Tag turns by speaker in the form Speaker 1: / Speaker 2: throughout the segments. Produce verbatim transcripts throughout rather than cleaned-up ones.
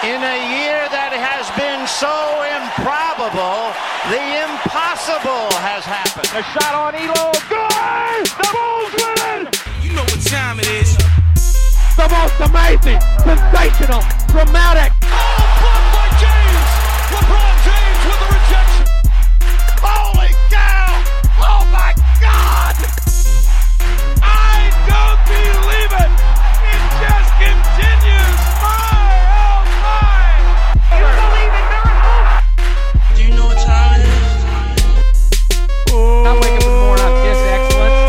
Speaker 1: In a year that has been so improbable, the impossible has happened.
Speaker 2: A shot on Elo. Good! The Bulls win!
Speaker 3: You know what time it is.
Speaker 2: The most amazing, sensational, dramatic.
Speaker 3: Oh, blocked by James! LeBron James with the rejection.
Speaker 2: Holy cow! Oh my God!
Speaker 3: I don't believe it! It just continues! My, oh my!
Speaker 2: You believe in miracles?
Speaker 3: Do you know what time it is?
Speaker 4: Not wake up in the morning on Kiss Excellence.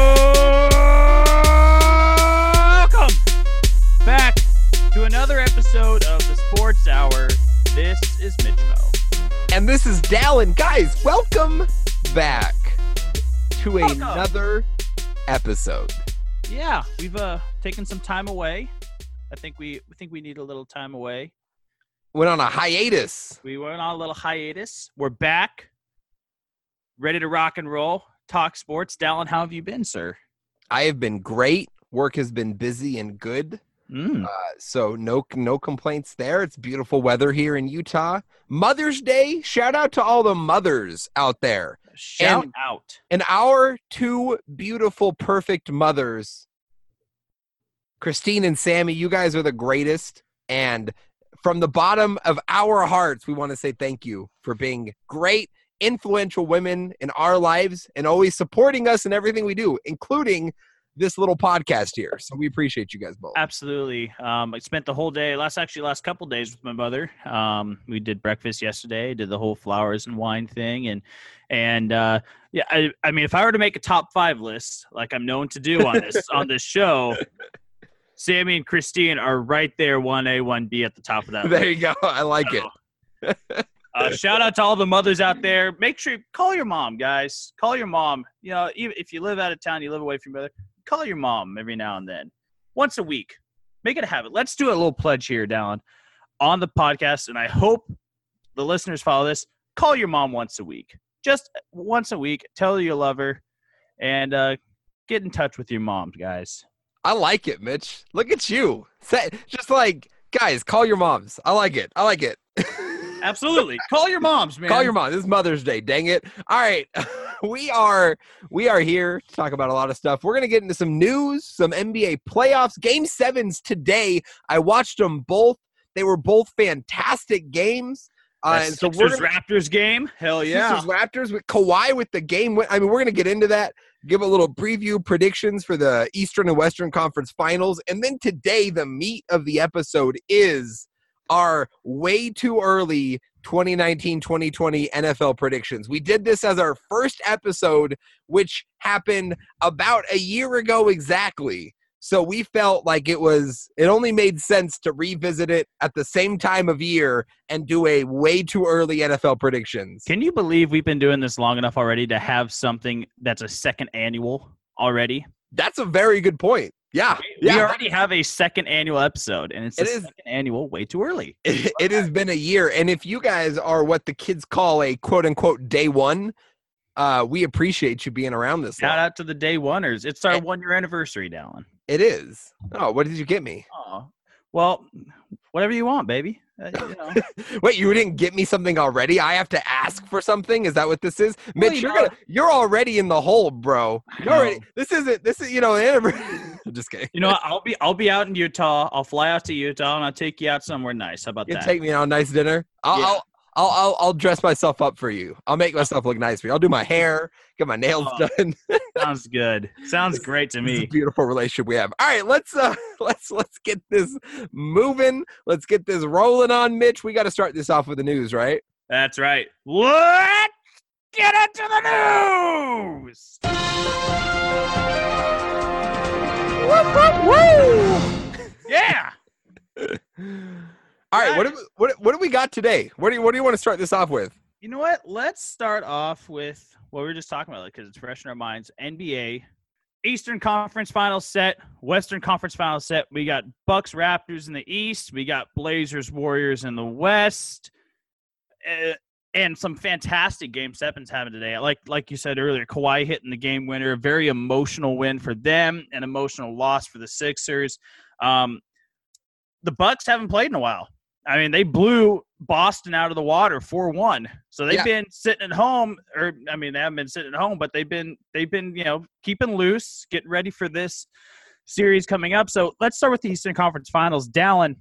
Speaker 4: Welcome back to another episode of the Sports Hour. This is Mitch Mo.
Speaker 5: And this is Dallin. Guys, welcome back to
Speaker 4: Welcome.
Speaker 5: another episode.
Speaker 4: Yeah, we've uh taken some time away. I think we, we think we need a little time away.
Speaker 5: Went on a hiatus.
Speaker 4: We went on a little hiatus. We're back, ready to rock and roll, talk sports. Dallin, how have you been, sir?
Speaker 5: I have been great. Work has been busy and good.
Speaker 4: Mm.
Speaker 5: Uh, so no no complaints there. It's beautiful weather here in Utah. Mother's Day. Shout out to all the mothers out there.
Speaker 4: Shout
Speaker 5: and-
Speaker 4: out.
Speaker 5: And our two beautiful, perfect mothers, Christine and Sammy, you guys are the greatest. And from the bottom of our hearts, we want to say thank you for being great, influential women in our lives and always supporting us in everything we do, including this little podcast here. So we appreciate you guys both.
Speaker 4: Absolutely. Um, I spent the whole day, last actually last couple of days with my mother. Um, we did breakfast yesterday, did the whole flowers and wine thing, and and uh, yeah, I, I mean, if I were to make a top five list, like I'm known to do on this on this show, Sammy and Christine are right there, one A, one B at the top of that.
Speaker 5: There
Speaker 4: list.
Speaker 5: you go. I like it.
Speaker 4: Uh, shout out to all the mothers out there. Make sure you call your mom, guys. Call your mom. You know, even if you live out of town, you live away from your mother, call your mom every now and then, once a week. Make it a habit. Let's do a little pledge here, Dallin, on the podcast, and I hope the listeners follow this. Call your mom once a week. Just once a week. Tell her you love her, and uh, get in touch with your mom, guys.
Speaker 5: I like it, Mitch. Look at you. Say, just like, guys, call your moms. I like it. I like it.
Speaker 4: Absolutely. Call your moms, man.
Speaker 5: Call your mom. This is Mother's Day. Dang it. All right. We are we are here to talk about a lot of stuff. We're going to get into some news, some N B A playoffs. Game sevens today. I watched them both. They were both fantastic games. Uh, and so we're
Speaker 4: Sixers
Speaker 5: gonna,
Speaker 4: Raptors game. Hell yeah.
Speaker 5: Sixers Raptors with Kawhi with the game. win- I mean, we're going to get into that. Give a little preview predictions for the Eastern and Western Conference Finals. And then today, the meat of the episode is our way too early twenty nineteen twenty twenty N F L predictions. We did this as our first episode, which happened about a year ago exactly. So we felt like it was, it only made sense to revisit it at the same time of year and do a way too early N F L predictions.
Speaker 4: Can you believe we've been doing this long enough already to have something that's a second annual already?
Speaker 5: That's a very good point. Yeah.
Speaker 4: We
Speaker 5: yeah.
Speaker 4: already have a second annual episode, and it's
Speaker 5: It
Speaker 4: the
Speaker 5: is-
Speaker 4: second annual way too early.
Speaker 5: It, it has been a year. And if you guys are what the kids call a quote unquote day one, uh, we appreciate you being around this
Speaker 4: Shout
Speaker 5: long.
Speaker 4: out to the day oneers. It's our
Speaker 5: Eh.
Speaker 4: one-year anniversary, Dallin.
Speaker 5: It is. Oh, what did you get me?
Speaker 4: Oh, well, whatever you want, baby. Uh, you know.
Speaker 5: Wait, you didn't get me something already? I have to ask for something? Is that what this is?
Speaker 4: Well,
Speaker 5: Mitch,
Speaker 4: you
Speaker 5: you're
Speaker 4: know-
Speaker 5: gonna you're already in the hole, bro.
Speaker 4: I
Speaker 5: You're already
Speaker 4: know.
Speaker 5: this isn't this is you know, anniversary. I'm just kidding.
Speaker 4: You know what? I'll be I'll be out in Utah. I'll fly out to Utah, and I'll take you out somewhere nice. How about
Speaker 5: You
Speaker 4: that?
Speaker 5: take me on a nice dinner. I'll,
Speaker 4: Yeah.
Speaker 5: I'll I'll I'll I'll dress myself up for you. I'll make myself look nice for you. I'll do my hair, get my nails
Speaker 4: Oh,
Speaker 5: done.
Speaker 4: Sounds good. Sounds great to
Speaker 5: It's a
Speaker 4: me.
Speaker 5: beautiful relationship we have. All right, let's uh let's let's get this moving. Let's get this rolling on, Mitch. We got to start this off with the news, right?
Speaker 4: That's right. Let's get into the news. Yeah.
Speaker 5: All right, what do we, what what do we got today? What do you what do you want to start this off with?
Speaker 4: You know what? Let's start off with what we were just talking about, because it's fresh in our minds. N B A, Eastern Conference Finals set, Western Conference Finals set. We got Bucks Raptors in the East. We got Blazers Warriors in the West. Uh, and some fantastic game sevens happened today. Like like you said earlier, Kawhi hitting the game winner, a very emotional win for them, an emotional loss for the Sixers. Um, the Bucks haven't played in a while. I mean, they blew Boston out of the water four one. So they've
Speaker 5: Yeah.
Speaker 4: been sitting at home, or I mean, they haven't been sitting at home, but they've been they've been you know keeping loose, getting ready for this series coming up. So let's start with the Eastern Conference Finals. Dallin,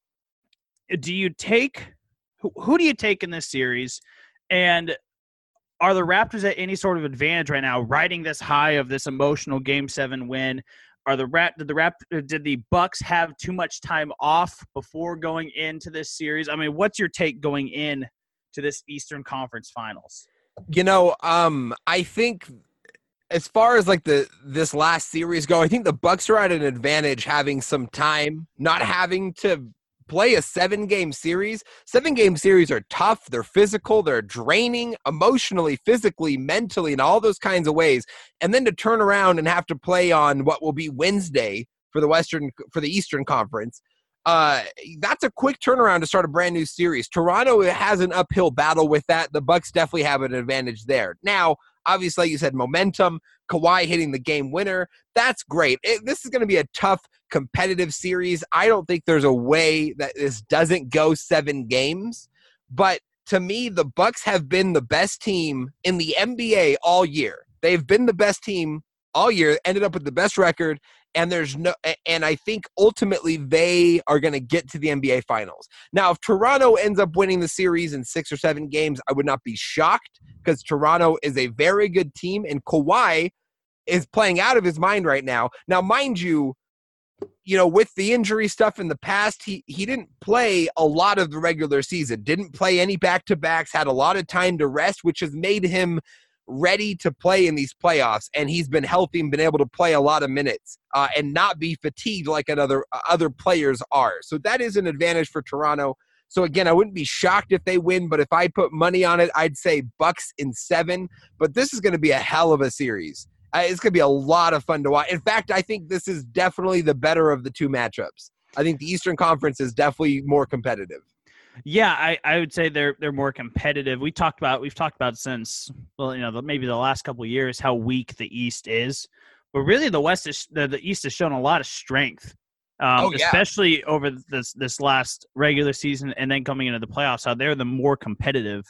Speaker 4: do you take who, who do you take in this series, and are the Raptors at any sort of advantage right now, riding this high of this emotional Game Seven win? Are the Rap did the Rap did the Bucks have too much time off before going into this series? I mean, what's your take going in to this Eastern Conference Finals?
Speaker 5: You know, um, I think as far as like the this last series go, I think the Bucks are at an advantage having some time, not having to play a seven game series. Seven game series are tough. They're physical. They're draining emotionally, physically, mentally, in all those kinds of ways. And then to turn around and have to play on what will be Wednesday for the Western, for the Eastern Conference. Uh, that's a quick turnaround to start a brand new series. Toronto has an uphill battle with that. The Bucks definitely have an advantage there. Now, obviously, like you said, momentum, Kawhi hitting the game winner. That's great. It, this is going to be a tough, competitive series. I don't think there's a way that this doesn't go seven games. But to me, the Bucks have been the best team in the N B A all year. They've been the best team all year, ended up with the best record. And there's no, and I think ultimately they are going to get to the N B A Finals. Now, if Toronto ends up winning the series in six or seven games, I would not be shocked because Toronto is a very good team, and Kawhi is playing out of his mind right now. Now, mind you, you know, with the injury stuff in the past, he he didn't play a lot of the regular season, didn't play any back-to-backs, had a lot of time to rest, which has made him ready to play in these playoffs, and he's been healthy and been able to play a lot of minutes uh, and not be fatigued like another uh, other players are. So that is an advantage for Toronto. So again, I wouldn't be shocked if they win, but if I put money on it, I'd say Bucks in seven. But this is going to be a hell of a series. Uh, it's going to be a lot of fun to watch. In fact, I think this is definitely the better of the two matchups. I think the Eastern Conference is definitely more competitive.
Speaker 4: Yeah, I, I would say they're they're more competitive. We talked about we've talked about since well, you know, the, maybe the last couple of years how weak the East is, but really the West is the, the East has shown a lot of strength, um,
Speaker 5: oh, yeah.
Speaker 4: especially over this this last regular season and then coming into the playoffs. How they're the more competitive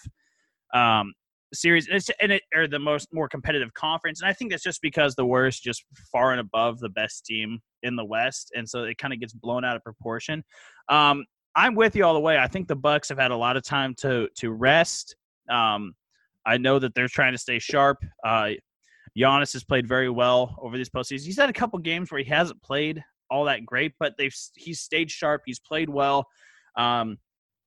Speaker 4: um, series and, it's, and it or the most more competitive conference, and I think that's just because the worst just far and above the best team in the West, and so it kind of gets blown out of proportion. Um, I'm with you all the way. I think the Bucks have had a lot of time to to rest. Um, I know that they're trying to stay sharp. Uh, Giannis has played very well over this postseason. He's had a couple games where he hasn't played all that great, but they've he's stayed sharp. He's played well, um,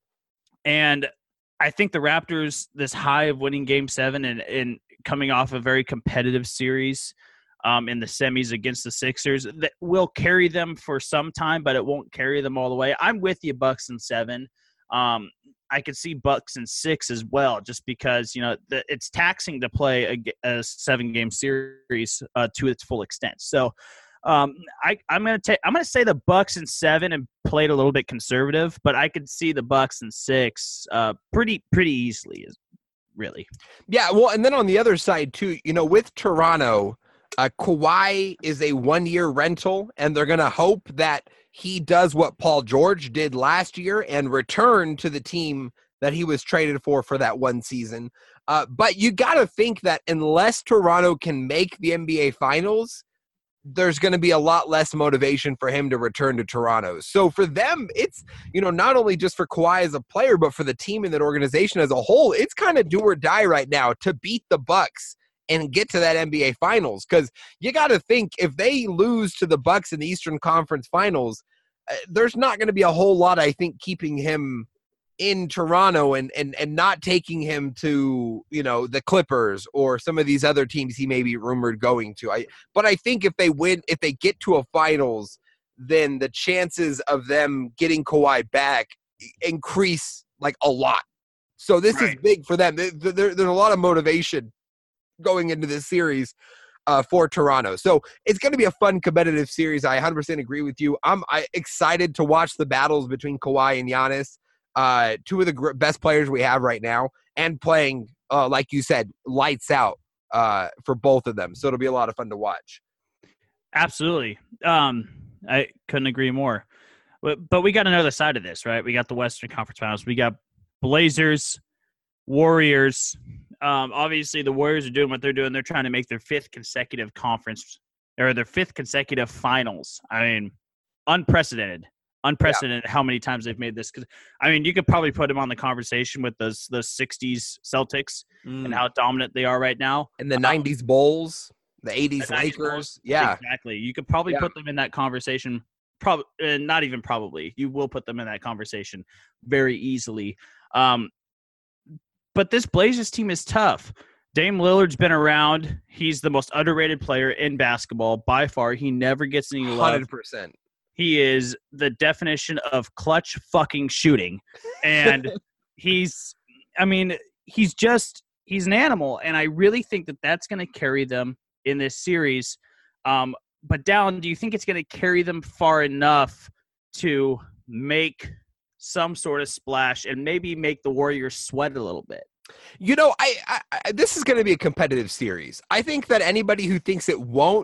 Speaker 4: and I think the Raptors, this high of winning Game Seven and, and coming off a very competitive series um, in the semis against the Sixers, that will carry them for some time, but it won't carry them all the way. I'm with you, Bucks in seven. Um, I could see Bucks in six as well, just because you know the, it's taxing to play a, a seven-game series uh, to its full extent. So um, I, I'm gonna take I'm gonna say the Bucks in seven and played a little bit conservative, but I could see the Bucks in six uh, pretty pretty easily, really.
Speaker 5: Yeah, well, and then on the other side too, you know, with Toronto. Uh, Kawhi is a one-year rental, and they're going to hope that he does what Paul George did last year and return to the team that he was traded for for that one season. Uh, but you got to think that unless Toronto can make the N B A Finals, there's going to be a lot less motivation for him to return to Toronto. So for them, it's, you know, not only just for Kawhi as a player, but for the team and that organization as a whole, it's kind of do or die right now to beat the Bucks and get to that N B A Finals, because you got to think if they lose to the Bucks in the Eastern Conference Finals, uh, there's not going to be a whole lot, I think, keeping him in Toronto and and and not taking him to, you know, the Clippers or some of these other teams he may be rumored going to. I but I think if they win, if they get to a Finals, then the chances of them getting Kawhi back increase like a lot. So this
Speaker 4: Right.
Speaker 5: is big for them. There, there, there's a lot of motivation going into this series uh, for Toronto. So it's going to be a fun, competitive series. I one hundred percent agree with you. I'm I, excited to watch the battles between Kawhi and Giannis, uh, two of the gr- best players we have right now, and playing, uh, like you said, lights out uh, for both of them. So it'll be a lot of fun to watch.
Speaker 4: Absolutely. Um, I couldn't agree more. But, but we got another side of this, right? We got the Western Conference Finals. We got Blazers, Warriors. Um, obviously, the Warriors are doing what they're doing. They're trying to make their fifth consecutive conference or their fifth consecutive finals. I mean, unprecedented. Unprecedented yeah. how many times they've made this. Because I mean, you could probably put them on the conversation with those those sixties Celtics mm. and how dominant they are right now.
Speaker 5: And the um, nineties Bulls, the eighties the Lakers. Bulls, yeah.
Speaker 4: Exactly. You could probably
Speaker 5: yeah.
Speaker 4: put them in that conversation. Probably uh, not even probably. You will put them in that conversation very easily. Um, but this Blazers team is tough. Dame Lillard's been around. He's the most underrated player in basketball by far. He never gets any love.
Speaker 5: one hundred percent.
Speaker 4: He is the definition of clutch fucking shooting. And he's, I mean, he's just, he's an animal. And I really think that that's going to carry them in this series. Um, but Dallin, do you think it's going to carry them far enough to make some sort of splash and maybe make the Warriors sweat a little bit?
Speaker 5: You know, I, I, I this is going to be a competitive series. I think that anybody who thinks it won't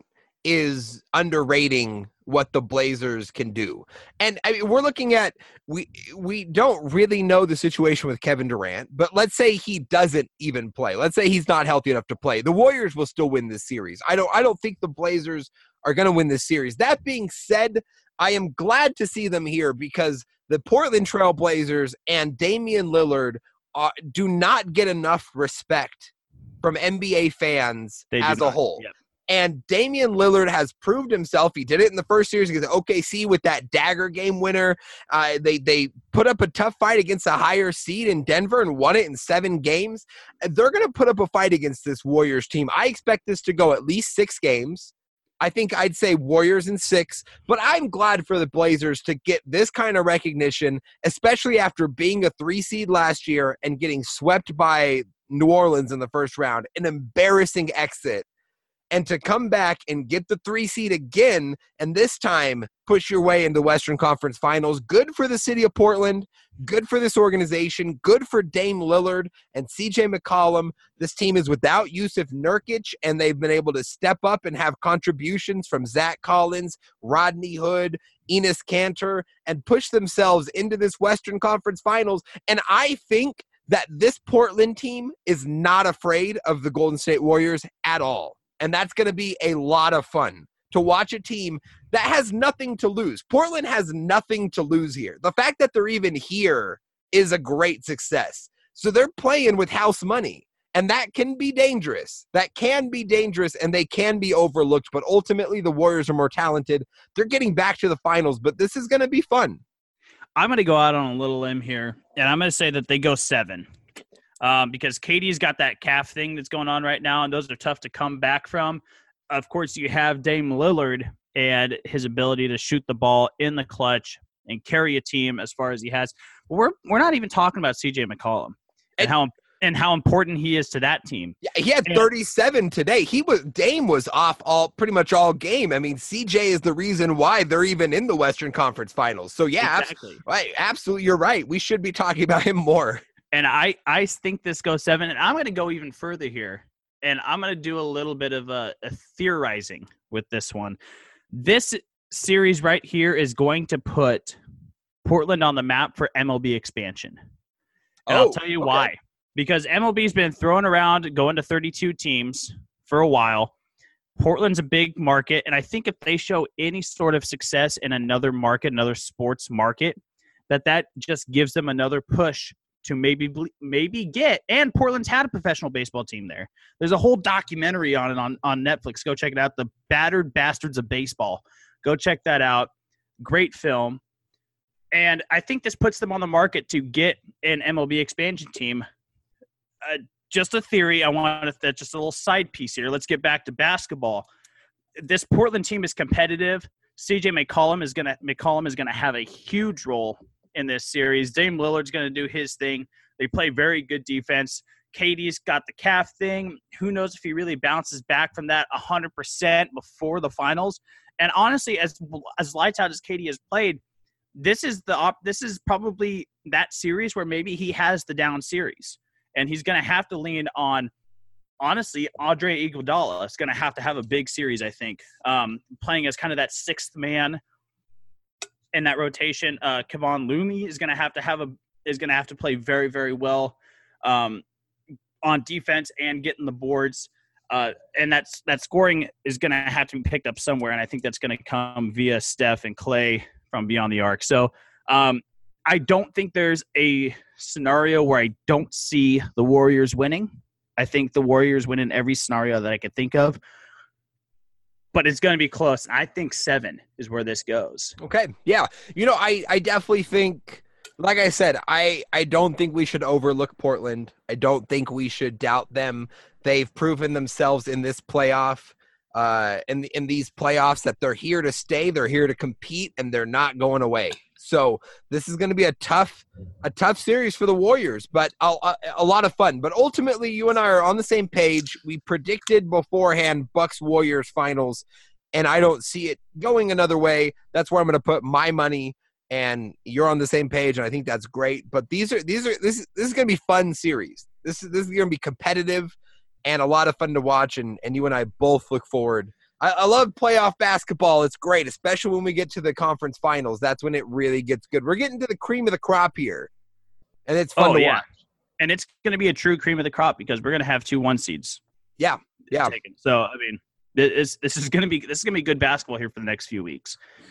Speaker 5: is underrating what the Blazers can do. And I mean, we're looking at, we we don't really know the situation with Kevin Durant, but let's say he doesn't even play. Let's say he's not healthy enough to play. The Warriors will still win this series. I don't I don't think the Blazers are going to win this series. That being said, I am glad to see them here because the Portland Trail Blazers and Damian Lillard are, do not get enough respect from N B A fans
Speaker 4: they
Speaker 5: as a
Speaker 4: not.
Speaker 5: whole.
Speaker 4: Yep.
Speaker 5: And Damian Lillard has proved himself. He did it in the first series against O K C with that dagger game winner. Uh, they they put up a tough fight against a higher seed in Denver and won it in seven games. They're going to put up a fight against this Warriors team. I expect this to go at least six games. I think I'd say Warriors in six, but I'm glad for the Blazers to get this kind of recognition, especially after being a three seed last year and getting swept by New Orleans in the first round, an embarrassing exit. And to come back and get the three seed again, and this time push your way into Western Conference Finals. Good for the city of Portland. Good for this organization. Good for Dame Lillard and C J McCollum. This team is without Yusuf Nurkic, and they've been able to step up and have contributions from Zach Collins, Rodney Hood, Enes Kanter, and push themselves into this Western Conference Finals. And I think that this Portland team is not afraid of the Golden State Warriors at all. And that's going to be a lot of fun to watch a team that has nothing to lose. Portland has nothing to lose here. The fact that they're even here is a great success. So they're playing with house money, and that can be dangerous. That can be dangerous, and they can be overlooked. But ultimately, the Warriors are more talented. They're getting back to the finals, but this is going to be fun.
Speaker 4: I'm going to go out on a little limb here, and I'm going to say that they go seven. Um, because K D's got that calf thing that's going on right now, and those are tough to come back from. Of course, you have Dame Lillard and his ability to shoot the ball in the clutch and carry a team as far as he has. We're we're not even talking about C J McCollum and, and how and how important he is to that team.
Speaker 5: Yeah, he had thirty-seven and, today. He was Dame was off all pretty much all game. I mean, C J is the reason why they're even in the Western Conference Finals. So yeah,
Speaker 4: exactly.
Speaker 5: abs- right, absolutely, you're right. We should be talking about him more.
Speaker 4: And I, I think this goes seven, and I'm going to go even further here, and I'm going to do a little bit of a, a theorizing with this one. This series right here is going to put Portland on the map for M L B expansion. And
Speaker 5: oh,
Speaker 4: I'll tell you
Speaker 5: okay.
Speaker 4: why. Because M L B's been thrown around going to thirty-two teams for a while. Portland's a big market, and I think if they show any sort of success in another market, another sports market, that that just gives them another push to maybe maybe get, and Portland's had a professional baseball team there. There's a whole documentary on it on, on Netflix. Go check it out, The Battered Bastards of Baseball. Go check that out. Great film. And I think this puts them on the market to get an M L B expansion team. Uh, just a theory. I want to, just a little side piece here. Let's get back to basketball. This Portland team is competitive. C J McCollum is gonna McCollum is gonna have a huge role in this series. Dame Lillard's going to do his thing. They play very good defense. K D's got the calf thing. Who knows if he really bounces back from that one hundred percent before the finals. And honestly, as as lights out as K D has played, this is the op- this is probably that series where maybe he has the down series. And he's going to have to lean on, honestly, Andre Iguodala is going to have to have a big series, I think, um, playing as kind of that sixth man. in that rotation. Uh, Kevon Looney is going to have to have a is going to have to play very, very well um, on defense and getting the boards. Uh, and that's that scoring is going to have to be picked up somewhere, and I think that's going to come via Steph and Clay from beyond the arc. So um, I don't think there's a scenario where I don't see the Warriors winning. I think the Warriors win in every scenario that I could think of. But it's going to be close. I think seven is where this goes.
Speaker 5: Okay. Yeah. You know, I, I definitely think, like I said, I, I don't think we should overlook Portland. I don't think we should doubt them. They've proven themselves in this playoff, uh, in, in these playoffs that they're here to stay. They're here to compete, and they're not going away. So this is going to be a tough, a tough series for the Warriors, but a, a, a lot of fun. But ultimately, you and I are on the same page. We predicted beforehand Bucks Warriors finals, and I don't see it going another way. That's where I'm going to put my money, and you're on the same page, and I think that's great. But these are these are this is this is going to be fun series. This is this is going to be competitive and a lot of fun to watch, and and you and I both look forward. I, I love playoff basketball. It's great, especially when we get to the conference finals. That's when it really gets good. We're getting to the cream of the crop here, and it's fun
Speaker 4: oh,
Speaker 5: to
Speaker 4: yeah.
Speaker 5: watch.
Speaker 4: And it's going to be a true cream of the crop because we're going to have two one seeds.
Speaker 5: Yeah, yeah.
Speaker 4: Taken. So I mean, this this is going to be this is going to be good basketball here for the next few weeks.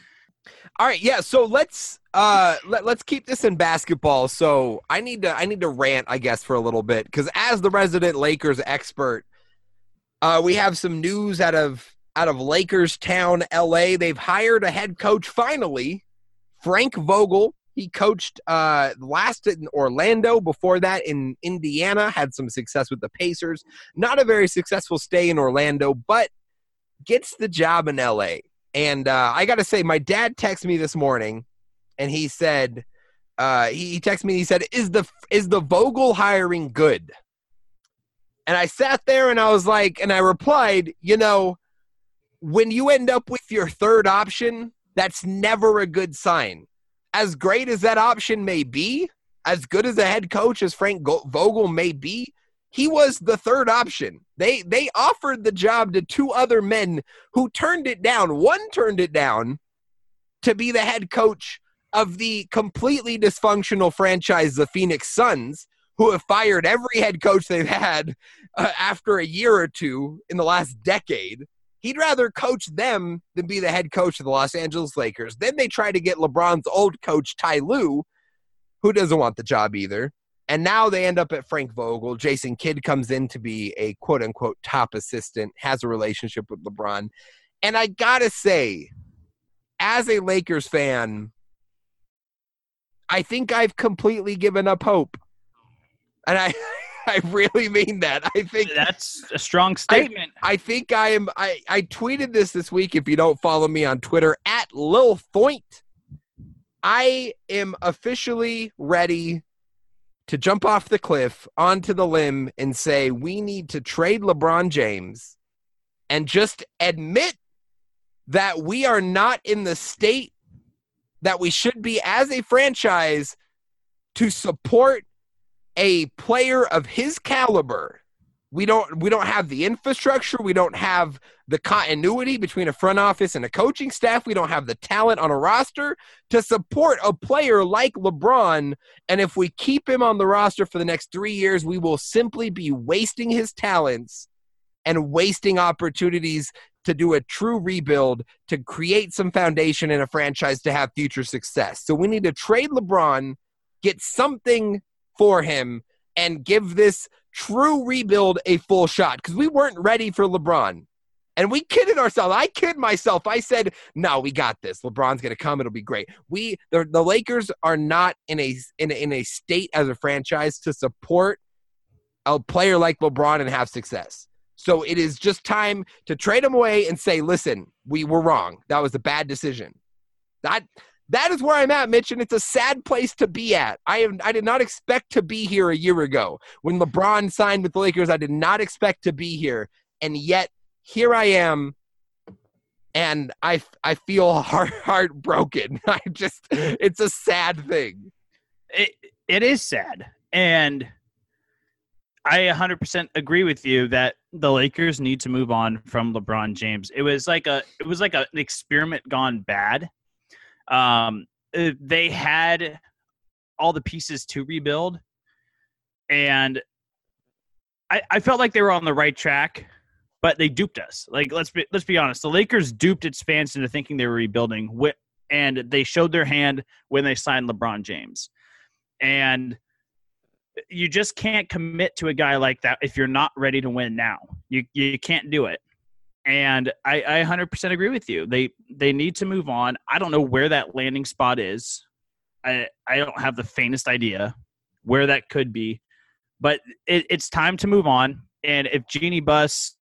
Speaker 5: All right, yeah. So let's uh let, let's keep this in basketball. So I need to I need to rant, I guess, for a little bit because as the resident Lakers expert, uh, we have some news out of. Out of Lakers Town, L A. They've hired a head coach finally, Frank Vogel. He coached uh, last in Orlando, before that in Indiana, had some success with the Pacers. Not a very successful stay in Orlando, but gets the job in L A. And uh, I got to say, my dad texted me this morning, and he said, uh, he, he texted me, he said, is the is the Vogel hiring good? And I sat there and I was like, and I replied, you know, when you end up with your third option, that's never a good sign. As great as that option may be, as good as a head coach as Frank Vogel may be, he was the third option. They they offered the job to two other men who turned it down. One turned it down to be the head coach of the completely dysfunctional franchise, the Phoenix Suns, who have fired every head coach they've had uh, after a year or two in the last decade. He'd rather coach them than be the head coach of the Los Angeles Lakers. Then they try to get LeBron's old coach, Ty Lue, who doesn't want the job either. And now they end up at Frank Vogel. Jason Kidd comes in to be a quote-unquote top assistant, has a relationship with LeBron. And I got to say, as a Lakers fan, I think I've completely given up hope. And I... I really mean that. I think
Speaker 4: that's a strong statement.
Speaker 5: I, I think I am. I, I tweeted this this week. If you don't follow me on Twitter, at Lil Foynt, I am officially ready to jump off the cliff onto the limb and say we need to trade LeBron James and just admit that we are not in the state that we should be as a franchise to support a player of his caliber. We don't we don't have the infrastructure. We don't have the continuity between a front office and a coaching staff. We don't have the talent on a roster to support a player like LeBron. And if we keep him on the roster for the next three years, we will simply be wasting his talents and wasting opportunities to do a true rebuild, to create some foundation in a franchise to have future success. So we need to trade LeBron, get something for him, and give this true rebuild a full shot, because we weren't ready for LeBron. And we kidded ourselves. I kid myself. I said, no, we got this. LeBron's going to come. It'll be great. We, the, the Lakers are not in a, in a in a state as a franchise to support a player like LeBron and have success. So it is just time to trade him away and say, listen, we were wrong. That was a bad decision. That That is where I'm at, Mitch, and it's a sad place to be at. I have, I did not expect to be here a year ago. When LeBron signed with the Lakers, I did not expect to be here. And yet, here I am, and I, I feel heart, heartbroken. I just, it's a sad thing.
Speaker 4: It It is sad. And I one hundred percent agree with you that the Lakers need to move on from LeBron James. It was like a, it was like a, an experiment gone bad. Um, uh, they had all the pieces to rebuild, and I, I felt like they were on the right track, but they duped us. Like, let's be let's be honest, the Lakers duped its fans into thinking they were rebuilding, and they showed their hand when they signed LeBron James. And you just can't commit to a guy like that if you're not ready to win now. You you can't do it. And I, I one hundred percent agree with you. They they need to move on. I don't know where that landing spot is. I I don't have the faintest idea where that could be. But it, it's time to move on. And if Jeannie Buss,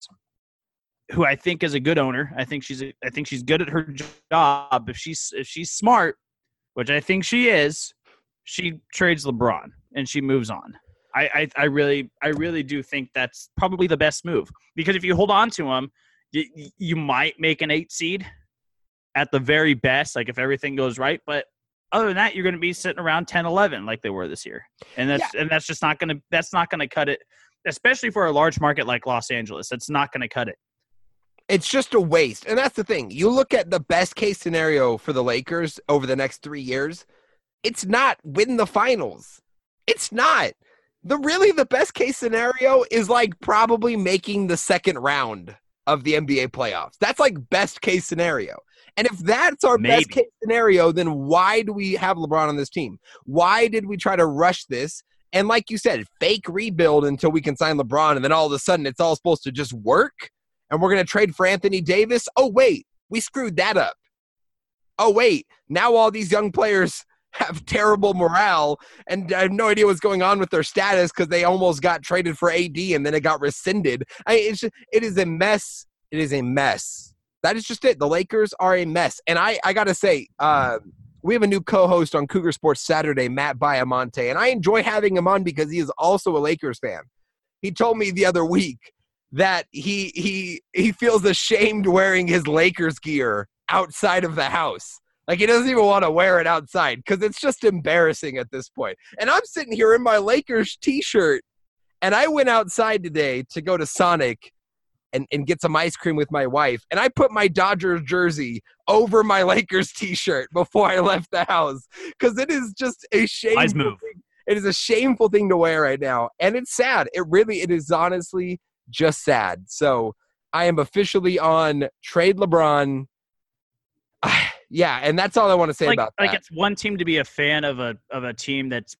Speaker 4: who I think is a good owner, I think she's a, I think she's good at her job. If she's if she's smart, which I think she is, she trades LeBron and she moves on. I, I, I really I really do think that's probably the best move, because if you hold on to him, you, you might make an eight seed at the very best, like if everything goes right. But other than that, you're going to be sitting around ten, eleven like they were this year, and that's yeah. and that's just not going to that's not going to cut it, especially for a large market like Los Angeles. That's not going to cut it.
Speaker 5: It's just a waste, and that's the thing. You look at the best case scenario for the Lakers over the next three years. It's not win the finals. It's not. The really the best case scenario is like probably making the second round of the N B A playoffs. That's like best case scenario. And if that's our
Speaker 4: Maybe.
Speaker 5: best case scenario, then why do we have LeBron on this team? Why did we try to rush this? And like you said, fake rebuild until we can sign LeBron, and then all of a sudden it's all supposed to just work, and we're going to trade for Anthony Davis? Oh, wait, we screwed that up. Oh, wait, now all these young players have terrible morale, and I have no idea what's going on with their status because they almost got traded for A D and then it got rescinded. I mean, it's just, it is a mess. It is a mess. That is just it. The Lakers are a mess. And I, I got to say, uh, we have a new co-host on Cougar Sports Saturday, Matt Biamonte, and I enjoy having him on because he is also a Lakers fan. He told me the other week that he he he feels ashamed wearing his Lakers gear outside of the house. Like, he doesn't even want to wear it outside because it's just embarrassing at this point. And I'm sitting here in my Lakers t-shirt, and I went outside today to go to Sonic and, and get some ice cream with my wife, and I put my Dodgers jersey over my Lakers t-shirt before I left the house because it is just a shameful
Speaker 4: Nice move.
Speaker 5: thing. It is a shameful thing to wear right now, and it's sad. It really, it is honestly just sad. So I am officially on trade LeBron. Yeah, and that's all I want to say
Speaker 4: like,
Speaker 5: about that.
Speaker 4: Like, it's one team to be a fan of a of a team that's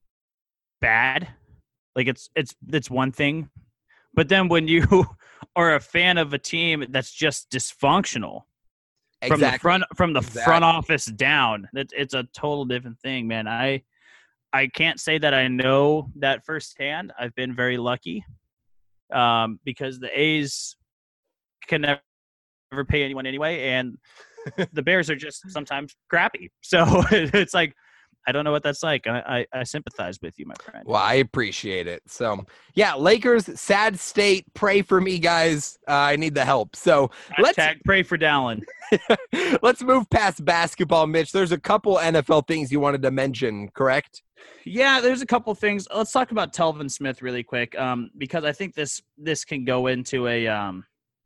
Speaker 4: bad. Like, it's it's it's one thing. But then when you are a fan of a team that's just dysfunctional
Speaker 5: Exactly.
Speaker 4: from the front from the
Speaker 5: Exactly.
Speaker 4: front office down, it's it's a total different thing, man. I I can't say that I know that firsthand. I've been very lucky um, because the A's can never, never pay anyone anyway, and the Bears are just sometimes crappy. So it's like, I don't know what that's like. I, I, I sympathize with you, my friend.
Speaker 5: Well, I appreciate it. So, yeah, Lakers, sad state. Pray for me, guys. Uh, I need the help. So let's
Speaker 4: Hashtag pray for Dallin.
Speaker 5: let's move past basketball, Mitch. There's a couple N F L things you wanted to mention, correct?
Speaker 4: Yeah, there's a couple things. Let's talk about Telvin Smith really quick, um, because I think this this can go into a um,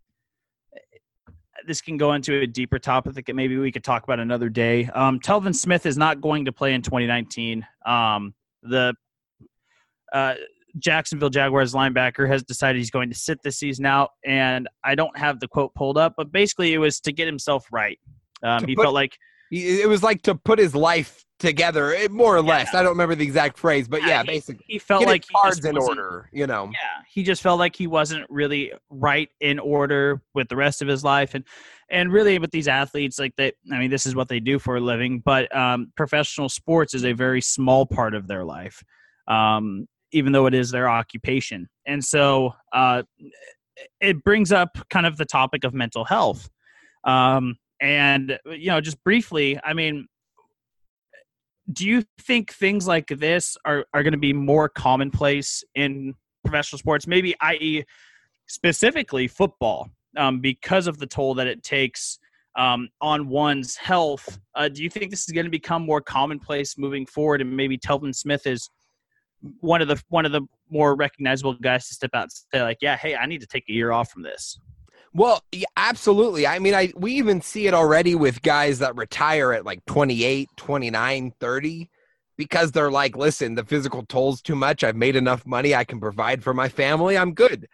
Speaker 4: this can go into a deeper topic that maybe we could talk about another day. Um, Telvin Smith is not going to play in twenty nineteen. Um, the uh, Jacksonville Jaguars linebacker has decided he's going to sit this season out, and I don't have the quote pulled up, but basically it was to get himself right. Um,
Speaker 5: To
Speaker 4: he
Speaker 5: put-
Speaker 4: felt like
Speaker 5: He- It was like to put his life together, it- more or less.
Speaker 4: Yeah.
Speaker 5: I don't remember the exact phrase, but yeah,
Speaker 4: he,
Speaker 5: basically.
Speaker 4: he felt
Speaker 5: Get
Speaker 4: like
Speaker 5: his
Speaker 4: he
Speaker 5: cards
Speaker 4: just
Speaker 5: in
Speaker 4: wasn't-
Speaker 5: order, you know.
Speaker 4: Yeah, he just felt like he wasn't really right in order with the rest of his life, and and really with these athletes, like they, I mean, this is what they do for a living. But um, professional sports is a very small part of their life, um, even though it is their occupation, and so uh, it brings up kind of the topic of mental health. Um, and you know, just briefly, I mean, do you think things like this are, are going to be more commonplace in professional sports, maybe that is specifically football, um, because of the toll that it takes um, on one's health? Uh, do you think this is going to become more commonplace moving forward, and maybe Telvin Smith is one of the one of the more recognizable guys to step out and say, like, yeah, hey, I need to take a year off from this?
Speaker 5: Well, yeah, absolutely. I mean, I we even see it already with guys that retire at like twenty-eight, twenty-nine, thirty because they're like, listen, the physical toll's too much. I've made enough money. I can provide for my family. I'm good.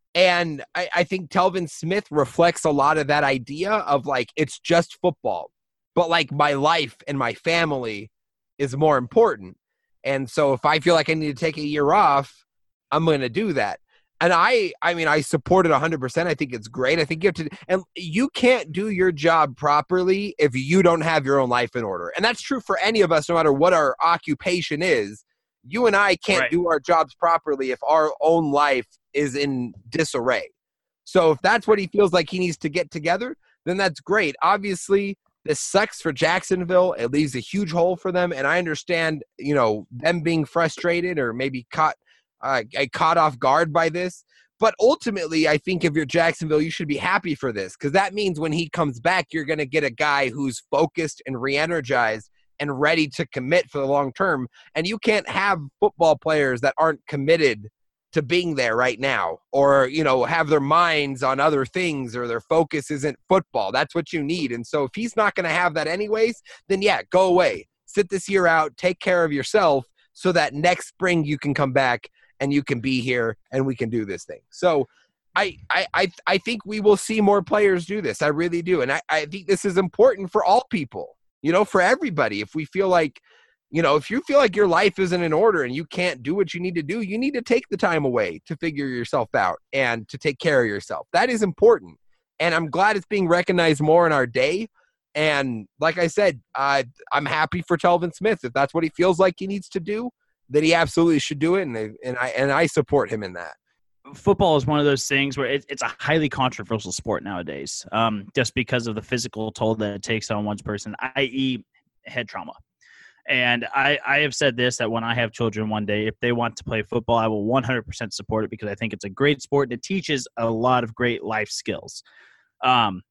Speaker 5: And I, I think Telvin Smith reflects a lot of that idea of like, it's just football, but like my life and my family is more important. And so if I feel like I need to take a year off, I'm going to do that. And I, I mean, I support it one hundred percent. I think it's great. I think you have to, and you can't do your job properly if you don't have your own life in order. And that's true for any of us, no matter what our occupation is. You and I can't
Speaker 4: Right.
Speaker 5: do our jobs properly if our own life is in disarray. So if that's what he feels like he needs to get together, then that's great. Obviously, this sucks for Jacksonville. It leaves a huge hole for them. And I understand, you know, them being frustrated or maybe caught Uh, caught off guard by this. But ultimately, I think if you're Jacksonville, you should be happy for this because that means when he comes back, you're going to get a guy who's focused and re-energized and ready to commit for the long term. And you can't have football players that aren't committed to being there right now or, you know, have their minds on other things or their focus isn't football. That's what you need. And so if he's not going to have that anyways, then yeah, go away. Sit this year out, take care of yourself so that next spring you can come back and you can be here and we can do this thing. So I I I, I think we will see more players do this. I really do. And I, I think this is important for all people, you know, for everybody. If we feel like, you know, if you feel like your life isn't in order and you can't do what you need to do, you need to take the time away to figure yourself out and to take care of yourself. That is important. And I'm glad it's being recognized more in our day. And like I said, uh, I'm happy for Telvin Smith. If that's what he feels like he needs to do, that he absolutely should do it, and and I and I support him in that.
Speaker 4: Football is one of those things where it, it's a highly controversial sport nowadays, um, just because of the physical toll that it takes on one's person, that is head trauma. And I, I have said this, that when I have children one day, if they want to play football, I will one hundred percent support it because I think it's a great sport and it teaches a lot of great life skills. Um,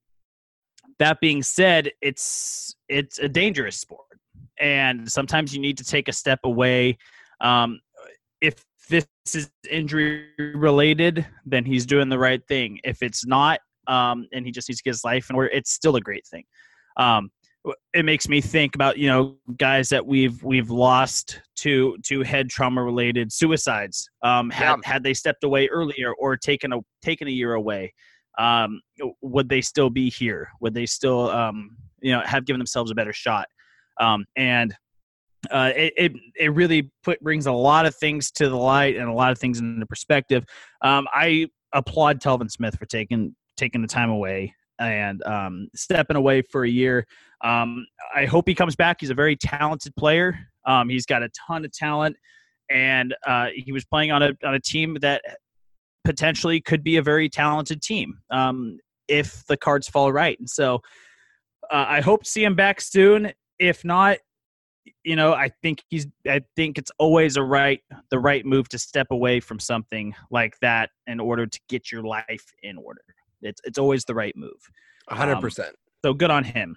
Speaker 4: that being said, it's it's a dangerous sport, and sometimes you need to take a step away. Um, if this is injury related, then he's doing the right thing. If it's not, um, and he just needs to get his life in order, it's still a great thing. Um, it makes me think about, you know, guys that we've we've lost to to head trauma related suicides. Um, had
Speaker 5: Yeah.
Speaker 4: had they stepped away earlier or taken a taken a year away, um, would they still be here? Would they still, um, you know, have given themselves a better shot? Um, and Uh, it, it it really put brings a lot of things to the light and a lot of things into perspective. Um, I applaud Telvin Smith for taking taking the time away and um, stepping away for a year. Um, I hope he comes back. He's a very talented player. Um, he's got a ton of talent, and uh, he was playing on a on a team that potentially could be a very talented team um, if the cards fall right. And so uh, I hope to see him back soon. If not, you know, I think he's. I think it's always a right, the right move to step away from something like that in order to get your life in order. It's it's always the right move.
Speaker 5: one hundred
Speaker 4: Um,
Speaker 5: percent.
Speaker 4: So good on him.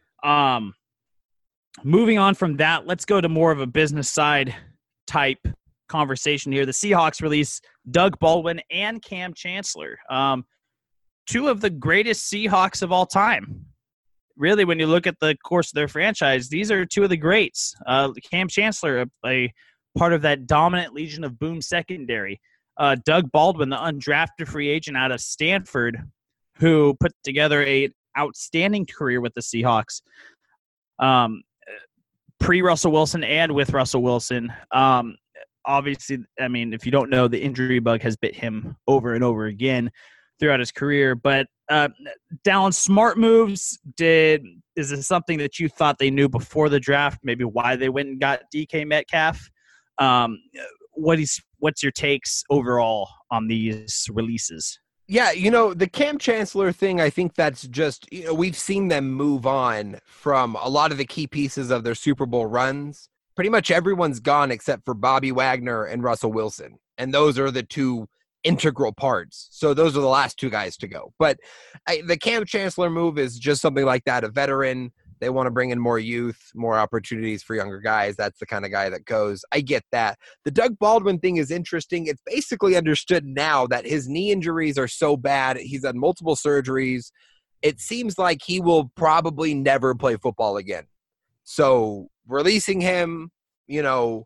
Speaker 4: Um, moving on from that, let's go to more of a business side type conversation here. The Seahawks release Doug Baldwin and Cam Chancellor, um, two of the greatest Seahawks of all time. Really, when you look at the course of their franchise, these are two of the greats. Uh, Cam Chancellor, a, a part of that dominant Legion of Boom secondary. Uh, Doug Baldwin, the undrafted free agent out of Stanford, who put together a outstanding career with the Seahawks, um, pre-Russell Wilson and with Russell Wilson. Um, obviously, I mean, if you don't know, the injury bug has bit him over and over again throughout his career. But uh, Dallin, smart moves. Did is this something that you thought they knew before the draft? Maybe why they went and got D K Metcalf? Um, what is what's your takes overall on these releases?
Speaker 5: Yeah, you know, the Cam Chancellor thing, I think that's just, you know, we've seen them move on from a lot of the key pieces of their Super Bowl runs. Pretty much everyone's gone except for Bobby Wagner and Russell Wilson. And those are the two integral parts. So those are the last two guys to go. But I, the Cam Chancellor move is just something like that, a veteran, They want to bring in more youth, more opportunities for younger guys. That's the kind of guy that goes. I get that. The Doug Baldwin thing is interesting. It's basically understood now that his knee injuries are so bad. He's had multiple surgeries. It seems like he will probably never play football again. So releasing him, you know,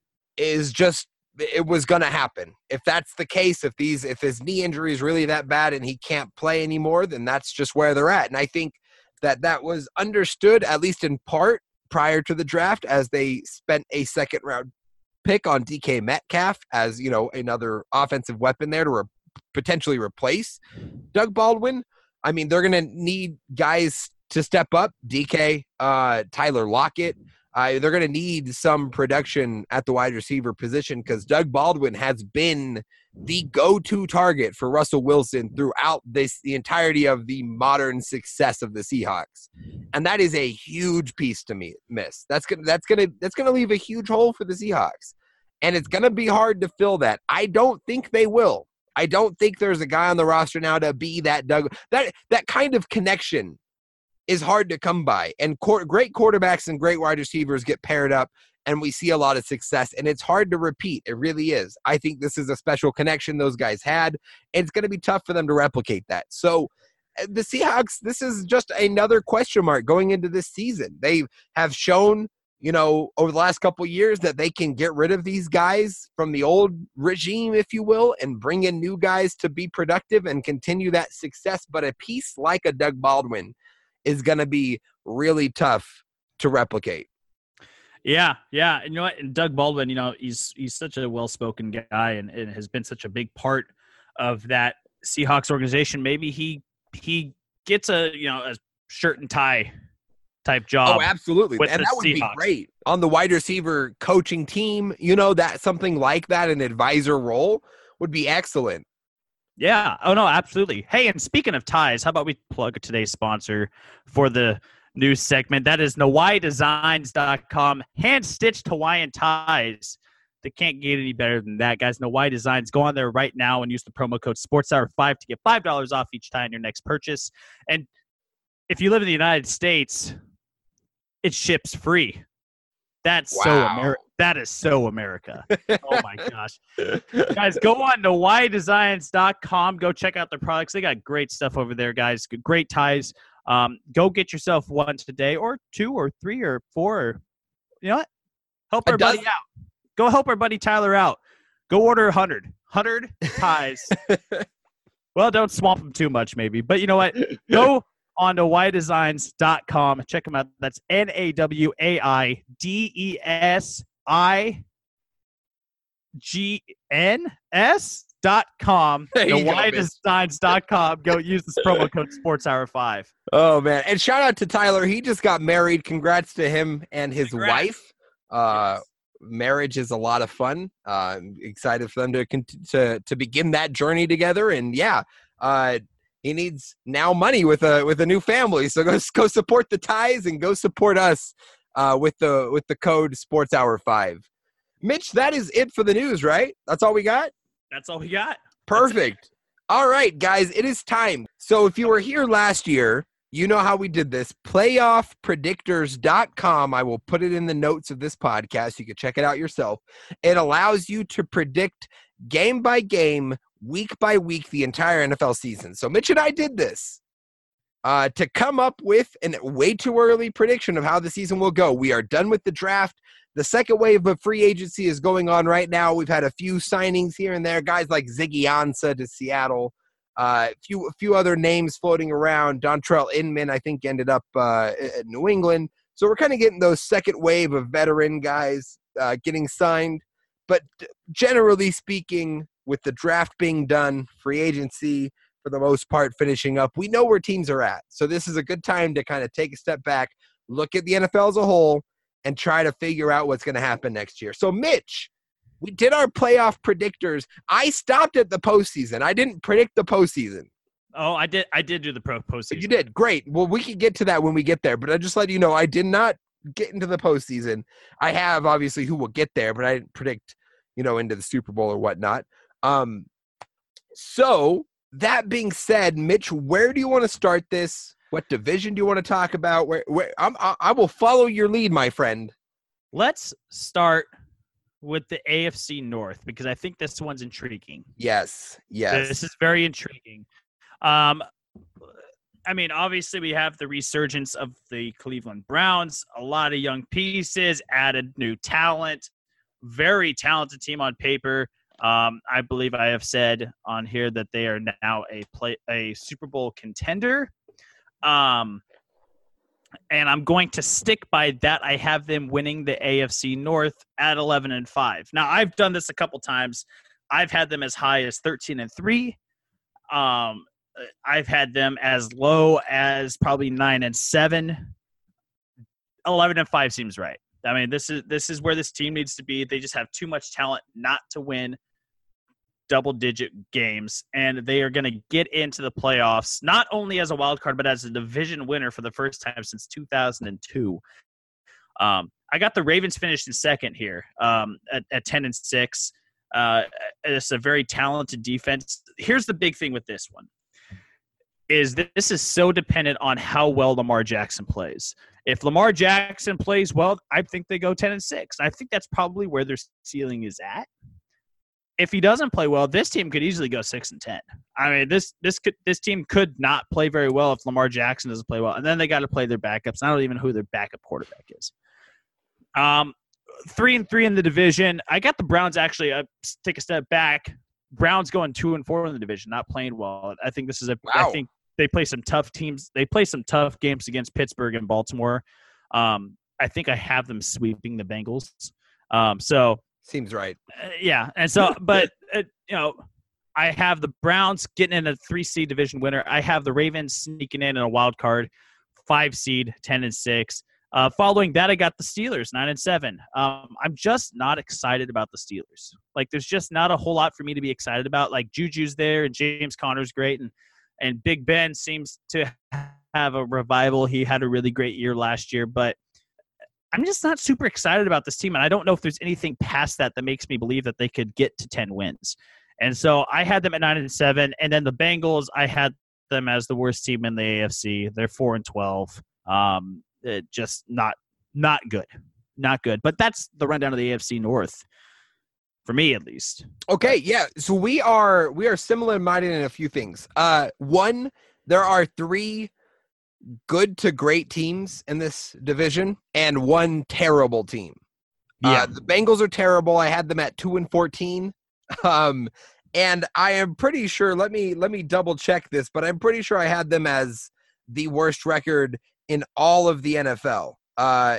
Speaker 5: is just, it was going to happen. If that's the case, if these, if his knee injury is really that bad and he can't play anymore, then that's just where they're at. And I think that that was understood, at least in part, prior to the draft, as they spent a second round pick on D K Metcalf as, you know, another offensive weapon there to re- potentially replace Doug Baldwin. I mean, they're going to need guys to step up. D K, uh, Tyler Lockett. Uh, they're going to need some production at the wide receiver position because Doug Baldwin has been the go-to target for Russell Wilson throughout this the entirety of the modern success of the Seahawks, and that is a huge piece to me miss. That's gonna that's gonna that's gonna leave a huge hole for the Seahawks, and it's gonna be hard to fill that. I don't think they will. I don't think there's a guy on the roster now to be that Doug that that kind of connection is hard to come by. And qu- great quarterbacks and great wide receivers get paired up, and we see a lot of success, and it's hard to repeat. It really is. I think this is a special connection those guys had, and it's going to be tough for them to replicate that. So the Seahawks, this is just another question mark going into this season. They have shown, you know, over the last couple of years that they can get rid of these guys from the old regime, if you will, and bring in new guys to be productive and continue that success. But a piece like a Doug Baldwin is going to be really tough to replicate.
Speaker 4: Yeah, yeah. And you know what? And Doug Baldwin, you know, he's he's such a well-spoken guy and, and has been such a big part of that Seahawks organization. Maybe he he gets a, you know, a shirt and tie type job.
Speaker 5: Oh, absolutely. And that would
Speaker 4: Seahawks.
Speaker 5: be great. On the wide receiver coaching team, you know, that something like that, an advisor role would be excellent.
Speaker 4: Yeah. Oh, no, absolutely. Hey, and speaking of ties, how about we plug today's sponsor for the news segment? That is Nawai Designs dot com. Hand-stitched Hawaiian ties. They can't get any better than that, guys. Nawai Designs. Go on there right now and use the promo code Sports Hour five to get five dollars off each tie in your next purchase. And if you live in the United States, it ships free. That's
Speaker 5: wow.
Speaker 4: so American. That is so America. Oh, my gosh. Guys, go on to Nawai Designs dot com. Go check out their products. They got great stuff over there, guys. Great ties. Um, go get yourself one today or two or three or four. Or, you know what? Help our buddy out. Go help our buddy Tyler out. Go order one hundred. one hundred ties. Well, don't swamp them too much maybe. But you know what? Go on to Nawai Designs dot com. Check them out. That's N A W A I D E S I G N S dot com. Nawai Designs dot com. Go use this promo code Sports Hour five.
Speaker 5: Oh, man. And shout out to Tyler. He just got married. Congrats to him and his Congrats. wife. Uh, yes. Marriage is a lot of fun. Uh, I'm excited for them to, to, to begin that journey together. And, yeah, uh, he needs now money with a with a new family. So go go support the ties and go support us uh, with the with the code Sports Hour five. Mitch, that is it for the news, right? That's all we got?
Speaker 4: That's all we got.
Speaker 5: Perfect. All right, guys, it is time. So if you were here last year, you know how we did this. playoff predictors dot com. I will put it in the notes of this podcast. You can check it out yourself. It allows you to predict game by game, week by week, the entire N F L season. So Mitch and I did this uh, to come up with a way too early prediction of how the season will go. We are done with the draft. The second wave of free agency is going on right now. We've had a few signings here and there, guys like Ziggy Ansah to Seattle. Uh, a few, a few other names floating around. Dontrell Inman, I think, ended up uh, at New England. So we're kind of getting those second wave of veteran guys uh, getting signed. But generally speaking, with the draft being done, free agency for the most part finishing up, we know where teams are at. So this is a good time to kind of take a step back, look at the N F L as a whole, and try to figure out what's going to happen next year. So, Mitch, we did our playoff predictors. I stopped at the postseason. I didn't predict the postseason.
Speaker 4: Oh, I did. I did do the pro postseason.
Speaker 5: You did. Great. Well, we can get to that when we get there. But I just let you know, I did not get into the postseason. I have, obviously, who will get there, but I didn't predict, you know, into the Super Bowl or whatnot. Um, so, that being said, Mitch, where do you want to start this? What division do you want to talk about? Where, where I'm, I, I will follow your lead, my friend.
Speaker 4: Let's start with the A F C North because I think this one's intriguing.
Speaker 5: Yes, yes.
Speaker 4: This is very intriguing. Um, I mean, obviously we have the resurgence of the Cleveland Browns, a lot of young pieces, added new talent, very talented team on paper. Um, I believe I have said on here that they are now a play a Super Bowl contender. Um, and I'm going to stick by that. I have them winning the A F C North at eleven and five. Now I've done this a couple times. I've had them as high as thirteen and three. Um, I've had them as low as probably nine and seven. eleven and five seems right. I mean, this is this is where this team needs to be. They just have too much talent not to win double-digit games, and they are going to get into the playoffs not only as a wild card but as a division winner for the first time since two thousand two. Um, I got the Ravens finished in second here um, at, at ten and six. Uh, it's a very talented defense. Here's the big thing with this one. Is that this is so dependent on how well Lamar Jackson plays. If Lamar Jackson plays well, I think they go ten and six. I think that's probably where their ceiling is at. If he doesn't play well, this team could easily go six and ten. I mean, this this could this team could not play very well if Lamar Jackson doesn't play well, and then they got to play their backups. I don't even know who their backup quarterback is. Um, three and three in the division. I got the Browns actually. Uh, take a step back. Browns going two and four in the division, not playing well. I think this is a.
Speaker 5: Wow.
Speaker 4: I think they play some tough teams. They play some tough games against Pittsburgh and Baltimore. Um, I think I have them sweeping the Bengals. Um, so.
Speaker 5: Seems right.
Speaker 4: Uh, yeah, and so, but uh, you know, I have the Browns getting in a three seed division winner. I have the Ravens sneaking in in a wild card, five seed, ten and six. Uh, following that, I got the Steelers nine and seven. Um, I'm just not excited about the Steelers. Like, there's just not a whole lot for me to be excited about. Like, Juju's there, and James Conner's great, and and Big Ben seems to have a revival. He had a really great year last year, but I'm just not super excited about this team, and I don't know if there's anything past that that makes me believe that they could get to ten wins. And so I had them at nine and seven, and then the Bengals, I had them as the worst team in the A F C. They're four and twelve. Um, it just not not good, not good. But that's the rundown of the A F C North for me, at least.
Speaker 5: Okay, yeah. So we are we are similar minded in a few things. Uh, one, there are three good to great teams in this division and one terrible team. Yeah. Uh, the Bengals are terrible. I had them at two and fourteen. Um, and I am pretty sure, let me, let me double check this, but I'm pretty sure I had them as the worst record in all of the N F L. Uh,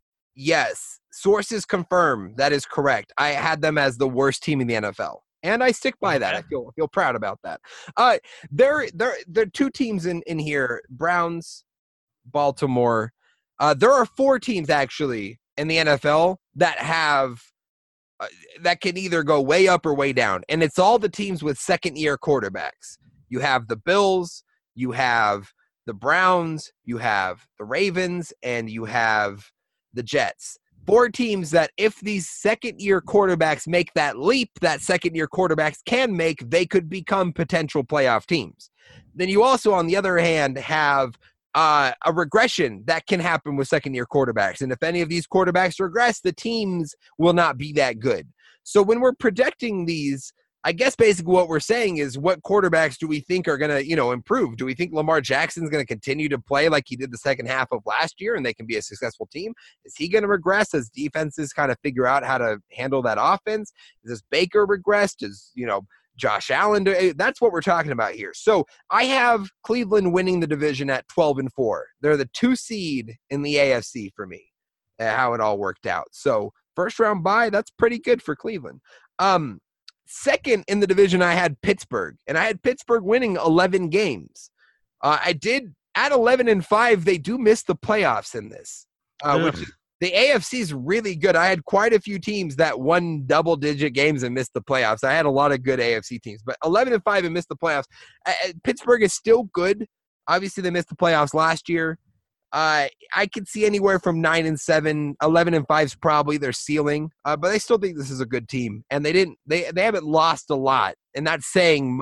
Speaker 5: yes. Sources confirm that is correct. I had them as the worst team in the N F L. And I stick by that. I feel feel proud about that. Uh, there, there, there are two teams in, in here: Browns, Baltimore. Uh, there are four teams actually in the N F L that have uh, that can either go way up or way down, and it's all the teams with second-year quarterbacks. You have the Bills, you have the Browns, you have the Ravens, and you have the Jets. Four teams that if these second-year quarterbacks make that leap that second-year quarterbacks can make, they could become potential playoff teams. Then you also, on the other hand, have uh, a regression that can happen with second-year quarterbacks. And if any of these quarterbacks regress, the teams will not be that good. So when we're projecting these, I guess basically what we're saying is what quarterbacks do we think are going to, you know, improve? Do we think Lamar Jackson's going to continue to play like he did the second half of last year and they can be a successful team? Is he going to regress as defenses kind of figure out how to handle that offense? Is this Baker regressed? Is, you know, Josh Allen? That's what we're talking about here. So I have Cleveland winning the division at twelve and four. They're the two seed in the A F C for me, how it all worked out. So first round bye, that's pretty good for Cleveland. Um, Second in the division, I had Pittsburgh, and I had Pittsburgh winning eleven games. Uh, I did at eleven and five. They do miss the playoffs in this, uh, which is, the A F C is really good. I had quite a few teams that won double digit games and missed the playoffs. I had a lot of good A F C teams, but eleven and five and missed the playoffs. Uh, Pittsburgh is still good. Obviously, they missed the playoffs last year. Uh, I could see anywhere from nine and seven, eleven and five is probably their ceiling. Uh, but I still think this is a good team, and they didn't, they, they haven't lost a lot. And that's saying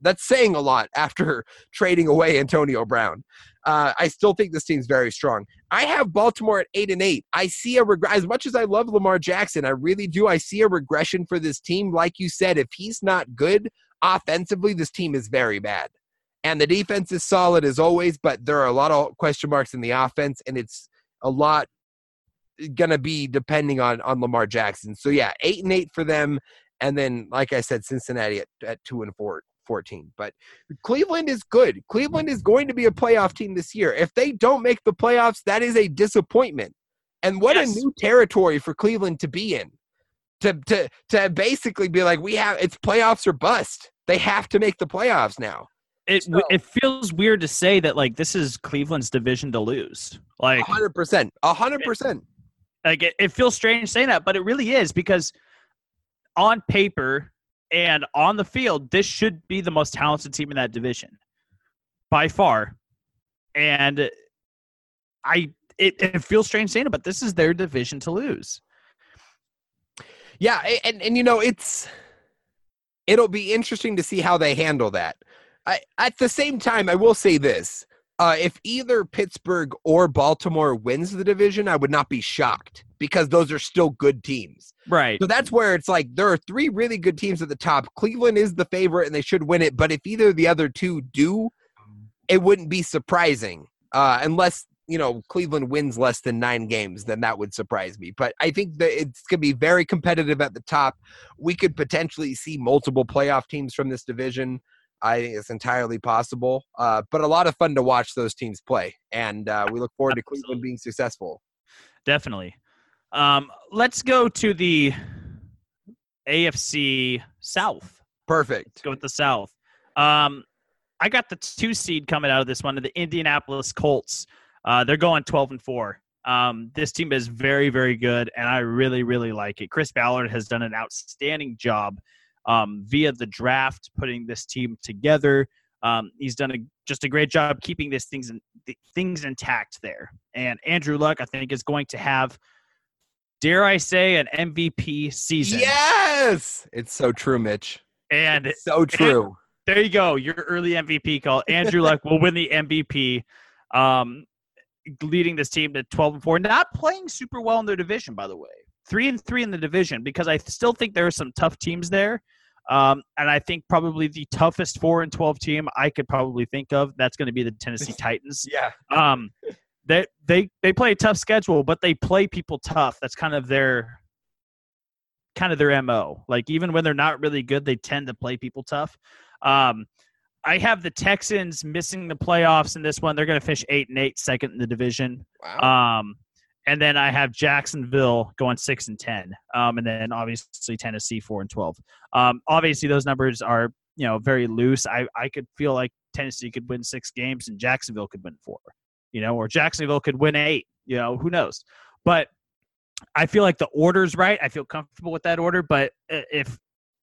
Speaker 5: That's saying a lot after trading away Antonio Brown. Uh, I still think this team's very strong. I have Baltimore at eight and eight. I see a reg- as much as I love Lamar Jackson, I really do. I see a regression for this team. Like you said, if he's not good offensively, this team is very bad. And the defense is solid as always, but there are a lot of question marks in the offense, and it's a lot going to be depending on, on Lamar Jackson. So, yeah, eight and eight for them. And then, like I said, Cincinnati at, at two and four, fourteen. But Cleveland is good. Cleveland is going to be a playoff team this year. If they don't make the playoffs, that is a disappointment. And what yes. a new territory for Cleveland to be in. To, to, to basically be like, we have it's playoffs or bust. They have to make the playoffs now.
Speaker 4: It
Speaker 5: so,
Speaker 4: it feels weird to say that, like, this is Cleveland's division to lose. Like
Speaker 5: one hundred percent. one hundred percent.
Speaker 4: It, like, it, it feels strange saying that, but it really is, because on paper and on the field, this should be the most talented team in that division by far. And I it, it feels strange saying it, but this is their division to lose.
Speaker 5: Yeah, and, and you know, it's it'll be interesting to see how they handle that. I, at the same time, I will say this. Uh, if either Pittsburgh or Baltimore wins the division, I would not be shocked, because those are still good teams.
Speaker 4: Right.
Speaker 5: So that's where it's like there are three really good teams at the top. Cleveland is the favorite, and they should win it. But if either of the other two do, it wouldn't be surprising. Uh, unless, you know, Cleveland wins less than nine games, then that would surprise me. But I think that it's going to be very competitive at the top. We could potentially see multiple playoff teams from this division. I think it's entirely possible, uh, but a lot of fun to watch those teams play, and uh, we look forward
Speaker 4: Absolutely.
Speaker 5: to Cleveland being successful.
Speaker 4: Definitely. Um, let's go to the A F C South.
Speaker 5: Perfect.
Speaker 4: Let's go with the South. Um, I got the two seed coming out of this one, the Indianapolis Colts. Uh, they're going twelve and four. Um, this team is very, very good, and I really, really like it. Chris Ballard has done an outstanding job Um, via the draft, putting this team together. Um, he's done a, just a great job keeping this things in, th- things intact there. And Andrew Luck, I think, is going to have, dare I say, an M V P season.
Speaker 5: Yes! It's so true, Mitch.
Speaker 4: And
Speaker 5: it's so true.
Speaker 4: And there you go. Your early M V P call. Andrew Luck will win the M V P, um, leading this team to twelve and four. Not playing super well in their division, by the way. Three and three in the division, because I still think there are some tough teams there. Um, and I think probably the toughest four and twelve team I could probably think of, that's going to be the Tennessee Titans.
Speaker 5: Yeah.
Speaker 4: Um, they, they, they play a tough schedule, but they play people tough. That's kind of their, kind of their M O. Like, even when they're not really good, they tend to play people tough. Um, I have the Texans missing the playoffs in this one. They're going to finish eight and eight, second in the division.
Speaker 5: Wow.
Speaker 4: Um, And then I have Jacksonville going six and ten, um, and then obviously Tennessee four and twelve. Um, obviously, those numbers are, you know, very loose. I, I could feel like Tennessee could win six games and Jacksonville could win four, you know, or Jacksonville could win eight. You know, who knows? But I feel like the order's right. I feel comfortable with that order. But if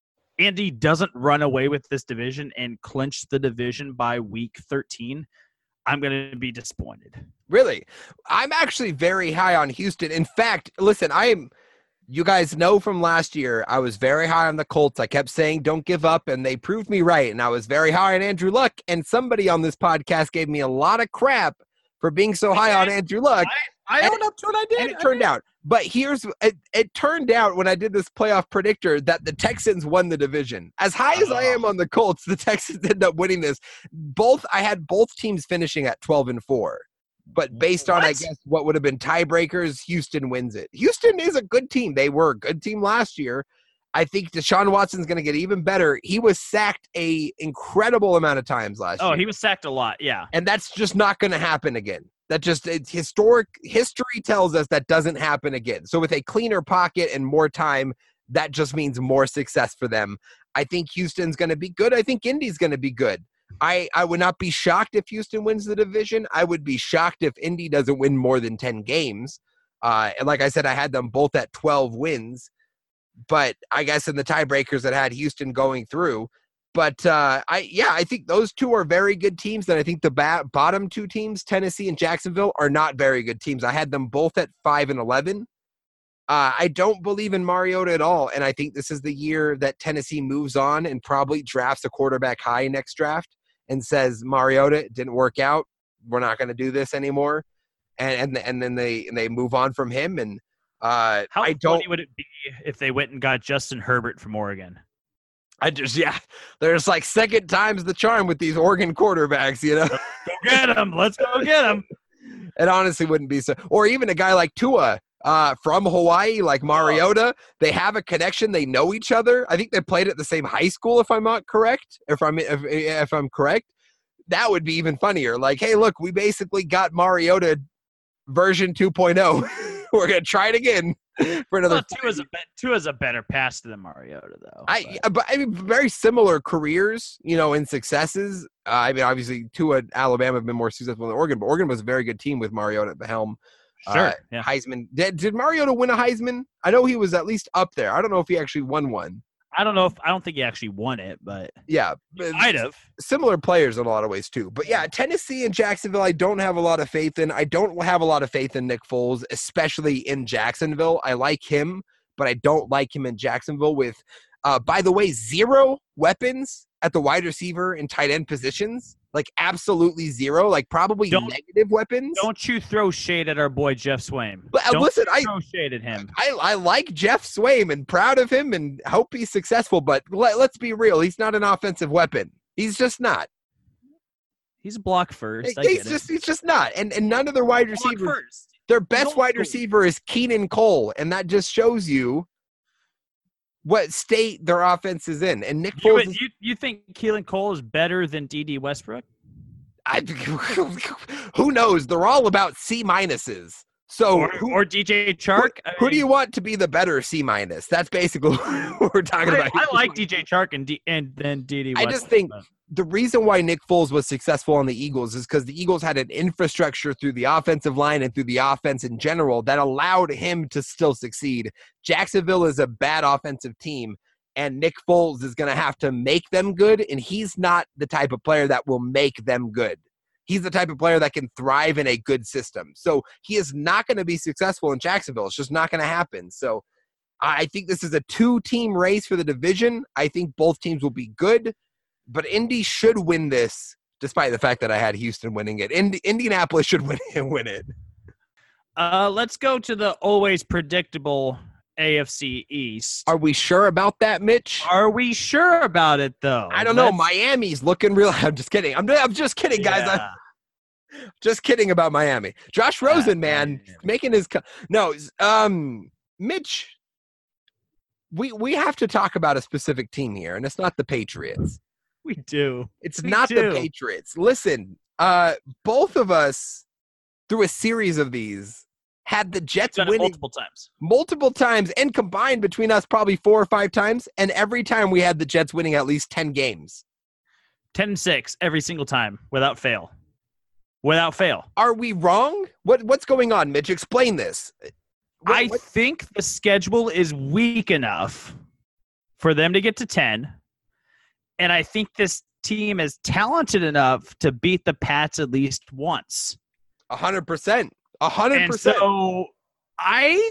Speaker 4: Andy doesn't run away with this division and clinch the division by week thirteen, I'm going to be disappointed.
Speaker 5: Really? I'm actually very high on Houston. In fact, listen, I am, you guys know from last year, I was very high on the Colts. I kept saying, don't give up, and they proved me right. And I was very high on Andrew Luck, and somebody on this podcast gave me a lot of crap for being so high on Andrew Luck.
Speaker 4: I, I own up to it. I did.
Speaker 5: And it turned out. But here's, it, it turned out when I did this playoff predictor that the Texans won the division. As high as I am on the Colts, the Texans ended up winning this. Both, I had both teams finishing at twelve and four. But based on, what? I guess, what would have been tiebreakers, Houston wins it. Houston is a good team. They were a good team last year. I think Deshaun Watson's going to get even better. He was sacked a incredible amount of times last
Speaker 4: oh,
Speaker 5: year.
Speaker 4: Oh, he was sacked a lot, yeah.
Speaker 5: And that's just not going to happen again. That just, it's historic, history tells us that doesn't happen again. So with a cleaner pocket and more time, that just means more success for them. I think Houston's going to be good. I think Indy's going to be good. I, I would not be shocked if Houston wins the division. I would be shocked if Indy doesn't win more than ten games. Uh, and like I said, I had them both at twelve wins. But I guess in the tiebreakers that had Houston going through. But uh, I yeah, I think those two are very good teams. And I think the ba- bottom two teams, Tennessee and Jacksonville, are not very good teams. I had them both at five and eleven. Uh, I don't believe in Mariota at all, and I think this is the year that Tennessee moves on and probably drafts a quarterback high next draft and says, Mariota, it didn't work out. We're not going to do this anymore. And, and and then they and they move on from him. And uh,
Speaker 4: How
Speaker 5: I don't.
Speaker 4: funny would it be if they went and got Justin Herbert from Oregon?
Speaker 5: I just yeah. There's like second times the charm with these Oregon quarterbacks, you know.
Speaker 4: Go get him. Let's go get him.
Speaker 5: It honestly wouldn't be so. Or even a guy like Tua uh, from Hawaii, like Mariota. They have a connection. They know each other. I think they played at the same high school, if I'm not correct. If I'm if, if I'm correct, that would be even funnier. Like, hey, look, we basically got Mariota version two point oh. We're gonna try it again for another.
Speaker 4: Well, Tua's a be- Tua's a better passer than Mariota, though.
Speaker 5: I but. but I mean, very similar careers, you know, in successes. Uh, I mean, obviously, Tua, Alabama have been more successful than Oregon, but Oregon was a very good team with Mariota at the helm.
Speaker 4: Sure.
Speaker 5: Uh,
Speaker 4: yeah.
Speaker 5: Heisman. Did, did Mariota win a Heisman? I know he was at least up there. I don't know if he actually won one.
Speaker 4: I don't know if I don't think he actually won it, but
Speaker 5: Yeah,
Speaker 4: might have.
Speaker 5: Similar players in a lot of ways too. But yeah, Tennessee and Jacksonville, I don't have a lot of faith in. I don't have a lot of faith in Nick Foles, especially in Jacksonville. I like him, but I don't like him in Jacksonville with, uh, by the way, zero weapons at the wide receiver and tight end positions. Like absolutely zero. Like probably
Speaker 4: Don't-
Speaker 5: negative weapons.
Speaker 4: Don't you throw shade at our boy Jeff Swaim.
Speaker 5: But, uh,
Speaker 4: Don't
Speaker 5: listen, I-
Speaker 4: throw shade at him.
Speaker 5: I, I like Jeff Swaim and proud of him and hope he's successful, but let, let's be real. He's not an offensive weapon. He's just not.
Speaker 4: He's a block first. I
Speaker 5: He's
Speaker 4: get it.
Speaker 5: just he's just not. And and none of their wide
Speaker 4: Block
Speaker 5: receivers,
Speaker 4: first.
Speaker 5: their best
Speaker 4: old
Speaker 5: wide
Speaker 4: school.
Speaker 5: receiver is Keenan Cole, and that just shows you what state their offense is in. And Nick
Speaker 4: You,
Speaker 5: Foles, is,
Speaker 4: you, you think Keelan Cole is better than D D Westbrook?
Speaker 5: I, who knows? They're all about C minuses. So
Speaker 4: Or,
Speaker 5: who,
Speaker 4: or D J
Speaker 5: who,
Speaker 4: Chark? I
Speaker 5: who do
Speaker 4: mean,
Speaker 5: you want to be the better C minus? That's basically what we're talking
Speaker 4: I,
Speaker 5: about.
Speaker 4: I like D J Chark and D, and then D D
Speaker 5: I
Speaker 4: Westbrook.
Speaker 5: just think
Speaker 4: but-
Speaker 5: the reason why Nick Foles was successful on the Eagles is because the Eagles had an infrastructure through the offensive line and through the offense in general that allowed him to still succeed. Jacksonville is a bad offensive team, and Nick Foles is going to have to make them good, and he's not the type of player that will make them good. He's the type of player that can thrive in a good system. So he is not going to be successful in Jacksonville. It's just not going to happen. So I think this is a two-team race for the division. I think both teams will be good. But Indy should win this, despite the fact that I had Houston winning it. Indi- Indianapolis should win it. Win it.
Speaker 4: Uh, let's go to the always predictable A F C East.
Speaker 5: Are we sure about that, Mitch?
Speaker 4: Are we sure about it, though?
Speaker 5: I don't know.
Speaker 4: Let's-
Speaker 5: Miami's looking real. I'm just kidding. I'm, I'm just kidding, guys.
Speaker 4: Yeah.
Speaker 5: I'm just kidding about Miami. Josh Rosen, man, making his co- no. Um, Mitch, we we have to talk about a specific team here, and it's not the Patriots.
Speaker 4: We do.
Speaker 5: It's
Speaker 4: We
Speaker 5: not
Speaker 4: do.
Speaker 5: the Patriots. Listen, uh, both of us through a series of these had the Jets
Speaker 4: Done it
Speaker 5: winning
Speaker 4: multiple times.
Speaker 5: multiple times, and combined between us probably four or five times, and every time we had the Jets winning at least ten games.
Speaker 4: ten and six every single time without fail. Without fail.
Speaker 5: Are we wrong? What what's going on, Mitch? Explain this. What-
Speaker 4: I
Speaker 5: what-
Speaker 4: think the schedule is weak enough for them to get to ten. And I think this team is talented enough to beat the Pats at least once.
Speaker 5: A hundred percent. A hundred
Speaker 4: And
Speaker 5: percent.
Speaker 4: so I,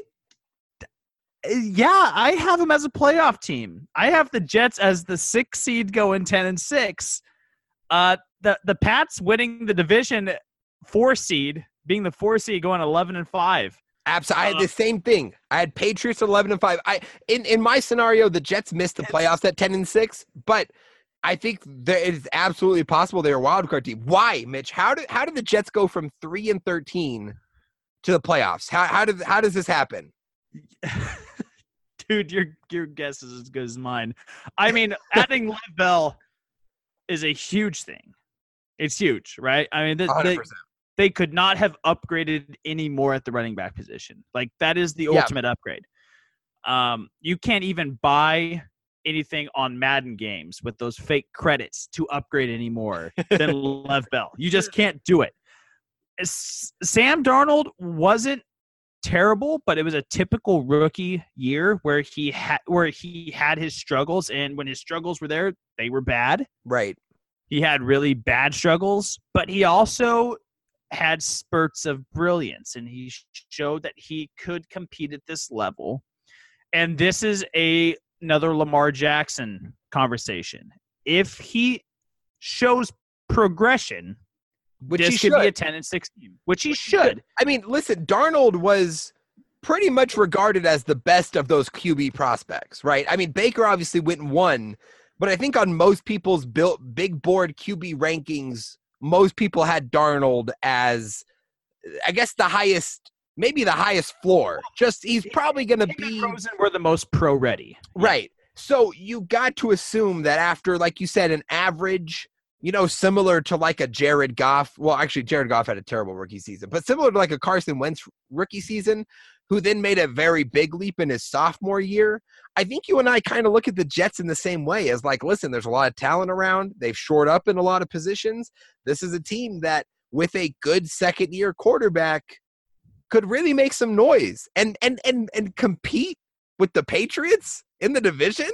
Speaker 4: yeah, I have them as a playoff team. I have the Jets as the sixth seed going ten and six. Uh, the the Pats winning the division four seed, being the four seed going eleven and five.
Speaker 5: Absolutely. I had
Speaker 4: uh,
Speaker 5: the same thing. I had Patriots eleven and five. I in, in my scenario, the Jets missed the playoffs at ten and six, but I think that it is absolutely possible they're a wild card team. Why, Mitch? How did how did the Jets go from three and thirteen to the playoffs? How how did how does this happen?
Speaker 4: Dude, your your guess is as good as mine. I mean, adding Lev Bell is a huge thing. It's huge, right? I mean, th-
Speaker 5: A hundred
Speaker 4: they,
Speaker 5: percent.
Speaker 4: they could not have upgraded any more at the running back position. Like, that is the
Speaker 5: Yeah.
Speaker 4: ultimate upgrade. Um, you can't even buy anything on Madden games with those fake credits to upgrade anymore than Lev Bell. You just can't do it. S- Sam Darnold wasn't terrible, but it was a typical rookie year where he had where he had his struggles, and when his struggles were there, they were bad.
Speaker 5: Right.
Speaker 4: He had really bad struggles, but he also had spurts of brilliance, and he showed that he could compete at this level. And this is a another Lamar Jackson conversation. If he shows progression,
Speaker 5: Which
Speaker 4: this
Speaker 5: he
Speaker 4: could
Speaker 5: should.
Speaker 4: be a ten and six team, which he
Speaker 5: Which he
Speaker 4: should.
Speaker 5: I mean, listen, Darnold was pretty much regarded as the best of those Q B prospects, right? I mean, Baker obviously went and won, but I think on most people's built big board Q B rankings, most people had Darnold as, I guess, the highest, maybe the highest floor. Just he's probably going to
Speaker 4: Him and
Speaker 5: be
Speaker 4: Rosen were the most pro ready.
Speaker 5: right. So you got to assume that after, like you said, an average, you know, similar to like a Jared Goff. Well, actually, Jared Goff had a terrible rookie season, but similar to like a Carson Wentz rookie season, who then made a very big leap in his sophomore year. I think you and I kind of look at the Jets in the same way as like, listen, there's a lot of talent around. They've shored up in a lot of positions. This is a team that with a good second year quarterback could really make some noise and, and, and, and compete with the Patriots in the division.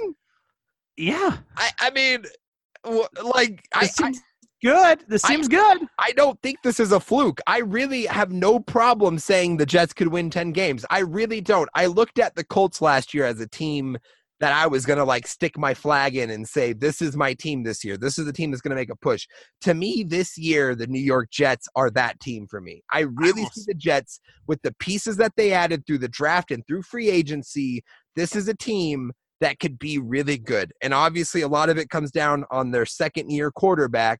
Speaker 4: Yeah.
Speaker 5: I, I mean, w- like, I,
Speaker 4: This
Speaker 5: I,
Speaker 4: seems good. This
Speaker 5: I-
Speaker 4: seems good.
Speaker 5: I don't think this is a fluke. I really have no problem saying the Jets could win ten games. I really don't. I looked at the Colts last year as a team that I was going to like stick my flag in and say, this is my team this year. This is the team that's going to make a push. To me, this year, the New York Jets are that team for me. I really
Speaker 4: I
Speaker 5: see the Jets with the pieces that they added through the draft and through free agency. This is a team that could be really good. And obviously a lot of it comes down on their second year quarterback,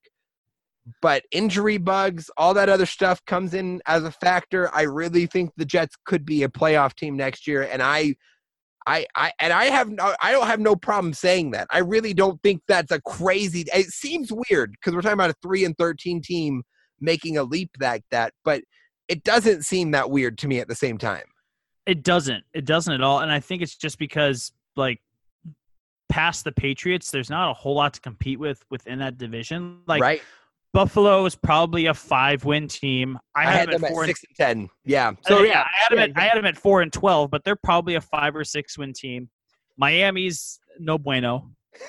Speaker 5: but injury bugs, all that other stuff comes in as a factor. I really think the Jets could be a playoff team next year. And I, I, I, and I have no, I don't have no problem saying that. I really don't think that's a crazy, it seems weird because we're talking about a three and thirteen team making a leap like that, but it doesn't seem that weird to me at the same time.
Speaker 4: It doesn't. It doesn't at all. And I think it's just because, like, past the Patriots, there's not a whole lot to compete with within that division. Like,
Speaker 5: right?
Speaker 4: Buffalo is probably a five-win team. I,
Speaker 5: I
Speaker 4: had
Speaker 5: had
Speaker 4: them
Speaker 5: them
Speaker 4: at four
Speaker 5: at
Speaker 4: and,
Speaker 5: six and ten. Yeah.
Speaker 4: so
Speaker 5: So
Speaker 4: yeah,
Speaker 5: yeah,
Speaker 4: I had them at I had them at four and twelve, but they're probably a five or six-win team. Miami's no bueno,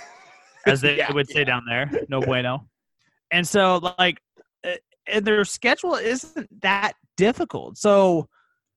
Speaker 4: as they
Speaker 5: Yeah,
Speaker 4: would say down there, no bueno. And so, like, uh, and their schedule isn't that difficult. So,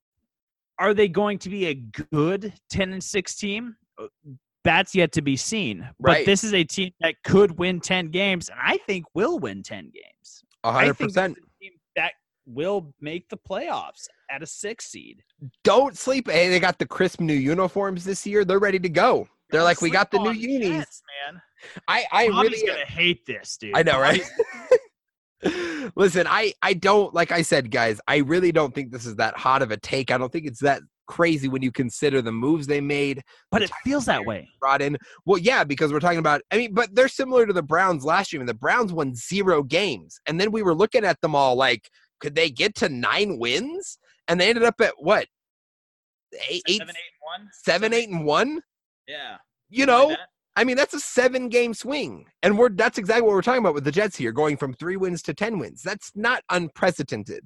Speaker 4: are they going to be a good ten and six team? That's yet to be seen. But
Speaker 5: Right.
Speaker 4: this is a team that could win ten games, and I think will win ten games.
Speaker 5: A
Speaker 4: I
Speaker 5: hundred
Speaker 4: think
Speaker 5: percent.
Speaker 4: this is a team that will make the playoffs at a six seed.
Speaker 5: Don't sleep. Hey, they got the crisp new uniforms this year. They're ready to go. They're like, we got the new
Speaker 4: Sleep on
Speaker 5: unis.
Speaker 4: Jets, man.
Speaker 5: I, I
Speaker 4: Bobby's
Speaker 5: really,
Speaker 4: gonna hate this, dude.
Speaker 5: I know, right?
Speaker 4: Bobby's-
Speaker 5: Listen, I, I don't, like I said, guys, I really don't think this is that hot of a take. I don't think it's that crazy when you consider the moves they made,
Speaker 4: but it feels that way.
Speaker 5: brought in. Well, yeah, because we're talking about, I mean, but they're similar to the Browns last year. I mean, the Browns won zero games. And then we were looking at them all like, could they get to nine wins? And they ended up at what? Eight, eight,
Speaker 4: Seven, eight, and one.
Speaker 5: seven, eight, and one?
Speaker 4: Yeah.
Speaker 5: You know, I mean, that's a seven game swing. And we're that's exactly what we're talking about with the Jets here, going from three wins to ten wins. That's not unprecedented.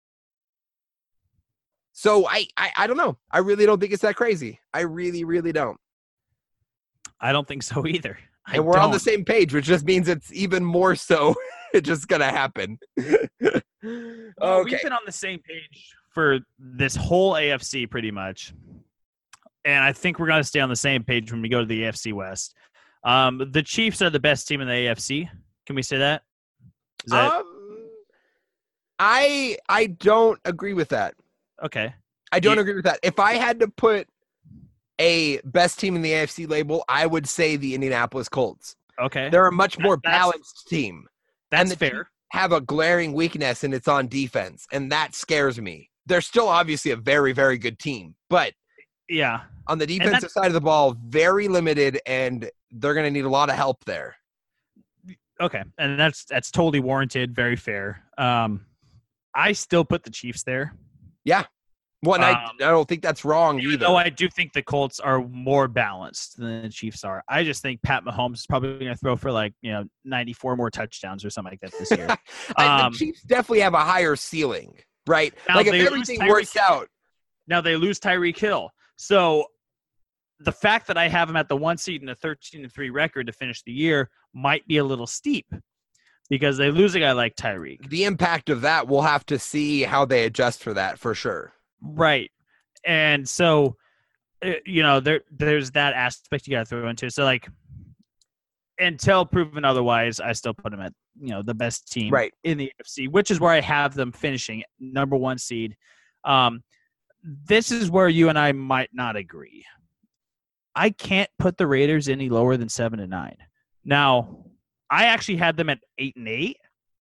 Speaker 5: So I, I, I don't know. I really don't think it's that crazy. I really, really don't.
Speaker 4: I don't think so either. I
Speaker 5: And we're on the
Speaker 4: don't.
Speaker 5: same page, which just means it's even more so it's just gonna happen.
Speaker 4: Well,
Speaker 5: Okay.
Speaker 4: We've been on the same page for this whole A F C pretty much. And I think we're going to stay on the same page when we go to the A F C West. Um, the Chiefs are the best team in the A F C. Can we say that? Is that
Speaker 5: Um, I I don't agree with that.
Speaker 4: okay?
Speaker 5: I don't
Speaker 4: You-
Speaker 5: agree with that. If I had to put a best team in the A F C label, I would say the Indianapolis Colts.
Speaker 4: Okay.
Speaker 5: They're a much
Speaker 4: That-
Speaker 5: more
Speaker 4: that's-
Speaker 5: balanced team.
Speaker 4: That's
Speaker 5: the
Speaker 4: fair.
Speaker 5: Have a glaring weakness, and it's on defense, and that scares me. They're still obviously a very, very good team, but
Speaker 4: Yeah.
Speaker 5: on the
Speaker 4: that-
Speaker 5: defensive side of the ball, very limited, and they're going to need a lot of help there.
Speaker 4: Okay. And that's that's totally warranted. Very fair. Um, I still put the Chiefs there.
Speaker 5: Well, and I,
Speaker 4: Um,
Speaker 5: I don't think that's wrong
Speaker 4: Even
Speaker 5: either.
Speaker 4: though I do think the Colts are more balanced than the Chiefs are. I just think Pat Mahomes is probably going to throw for like, you know, ninety-four more touchdowns or something like that this year.
Speaker 5: I-
Speaker 4: um,
Speaker 5: the Chiefs definitely have a higher ceiling, right?
Speaker 4: Now
Speaker 5: Like if
Speaker 4: they lose
Speaker 5: everything
Speaker 4: Tyreek
Speaker 5: works
Speaker 4: Hill.
Speaker 5: out,
Speaker 4: Now they lose Tyreek Hill. So the fact that I have him at the one seed and a thirteen and three record to finish the year might be a little steep. because they lose a guy like Tyreek.
Speaker 5: The impact of that, we'll have to see how they adjust for that for sure.
Speaker 4: Right. And so, you know, there there's that aspect you got to throw into. So, like, until proven otherwise, I still put them at, you know, the best team
Speaker 5: right.
Speaker 4: in the A F C, which is where I have them finishing number one seed. Um, this is where you and I might not agree. I can't put the Raiders any lower than seven and nine. Now, I actually had them at eight and eight.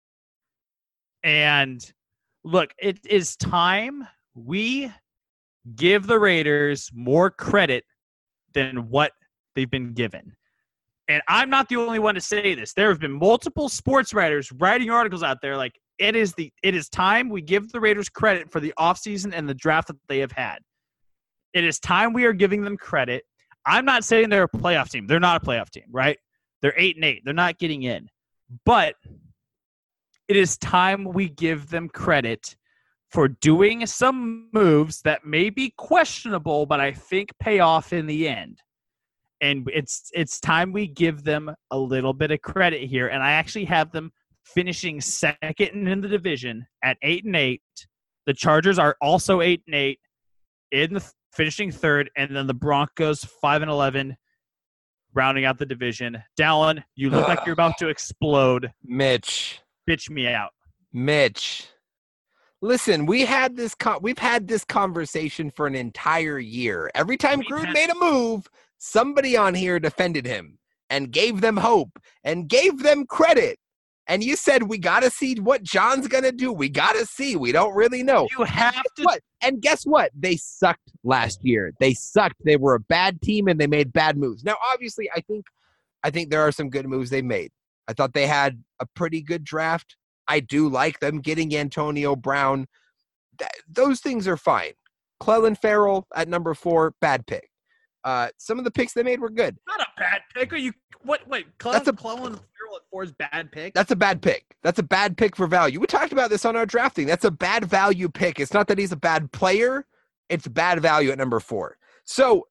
Speaker 4: And look, it is time we give the Raiders more credit than what they've been given. And I'm not the only one to say this. There have been multiple sports writers writing articles out there like it is the it is time we give the Raiders credit for the offseason and the draft that they have had. It is time we are giving them credit. I'm not saying they're a playoff team. They're not a playoff team, right? They're eight and eight. They're not getting in. But it is time we give them credit for doing some moves that may be questionable, but I think pay off in the end. And it's it's time we give them a little bit of credit here. And I actually have them finishing second in the division at eight and eight. The Chargers are also eight and eight in the finishing third, and then the Broncos five and eleven, rounding out the division. Dallin, you look like you're about to explode.
Speaker 5: Mitch,
Speaker 4: bitch me out.
Speaker 5: Mitch, listen, we had this. Con- we've had this conversation for an entire year. Every time
Speaker 4: We've
Speaker 5: Gruden
Speaker 4: had-
Speaker 5: made a move, somebody on here defended him and gave them hope and gave them credit. And you said, we got to see what John's going to do. We got to see. We don't really know.
Speaker 4: You have to.
Speaker 5: What? And guess what? They sucked last year. They sucked. They were a bad team, and they made bad moves. Now, obviously, I think I think there are some good moves they made. I thought they had a pretty good draft. I do like them getting Antonio Brown. Th- those things are fine. Clelin Ferrell at number four, bad pick. Uh, some of the picks they made were good.
Speaker 4: Not a bad pick. Are you what? Wait, Clelin,
Speaker 5: That's a-
Speaker 4: Clelin Ferrell at four is bad pick.
Speaker 5: That's a bad pick. That's a bad pick for value. We talked about this on our drafting. That's a bad value pick. It's not that he's a bad player. It's bad value at number four. So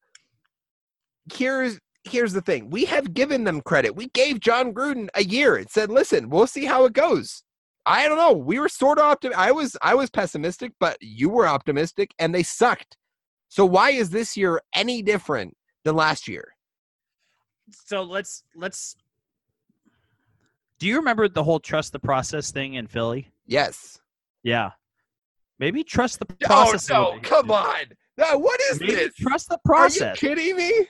Speaker 5: here's here's the thing. We have given them credit. We gave John Gruden a year and said, listen, we'll see how it goes. I don't know. We were sort of optimistic. I was I was pessimistic, but you were optimistic, and they sucked. So why is this year any different than last year?
Speaker 4: So let's let's. Do you remember the whole trust the process thing in Philly?
Speaker 5: Yes.
Speaker 4: Yeah. Maybe trust the process.
Speaker 5: Oh, no, no, come on. No, what is
Speaker 4: Maybe
Speaker 5: this?
Speaker 4: trust the
Speaker 5: Are
Speaker 4: process.
Speaker 5: you kidding me?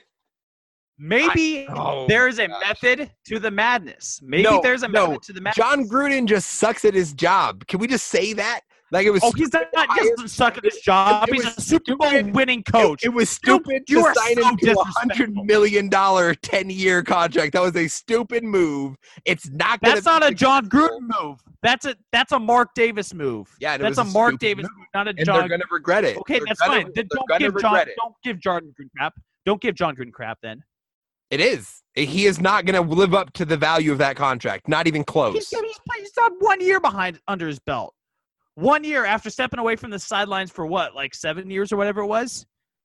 Speaker 4: Maybe
Speaker 5: I, oh
Speaker 4: there is a
Speaker 5: gosh.
Speaker 4: method to the madness. Maybe
Speaker 5: No,
Speaker 4: there's a
Speaker 5: no.
Speaker 4: method to the madness.
Speaker 5: John Gruden just sucks at his job. Can we just say that? Like it was.
Speaker 4: Oh, he's not just suck at his job.
Speaker 5: It
Speaker 4: He's
Speaker 5: was
Speaker 4: a Super Bowl
Speaker 5: stupid.
Speaker 4: winning coach.
Speaker 5: It, it was
Speaker 4: Dude,
Speaker 5: stupid
Speaker 4: you
Speaker 5: to
Speaker 4: are
Speaker 5: sign
Speaker 4: so
Speaker 5: him to a hundred
Speaker 4: disrespectful.
Speaker 5: million dollar ten year contract. That was a stupid move. It's not. Gonna
Speaker 4: That's not
Speaker 5: be
Speaker 4: a John
Speaker 5: successful.
Speaker 4: Gruden move. That's a that's a Mark Davis move.
Speaker 5: Yeah, and it
Speaker 4: that's
Speaker 5: was
Speaker 4: a
Speaker 5: a
Speaker 4: Mark
Speaker 5: stupid
Speaker 4: Davis
Speaker 5: move.
Speaker 4: move, not a
Speaker 5: And
Speaker 4: John.
Speaker 5: they're gonna regret it.
Speaker 4: Okay,
Speaker 5: They're
Speaker 4: that's
Speaker 5: gonna,
Speaker 4: fine. Then
Speaker 5: they're
Speaker 4: don't
Speaker 5: gonna
Speaker 4: give John.
Speaker 5: regret it.
Speaker 4: Don't give Jordan Gruden crap. Don't give John Gruden crap. Then
Speaker 5: It is. He is not going to live up to the value of that contract. Not even close.
Speaker 4: he's, he's, he's got one year behind under his belt. One year after stepping away from the sidelines for what, like seven years or whatever it was.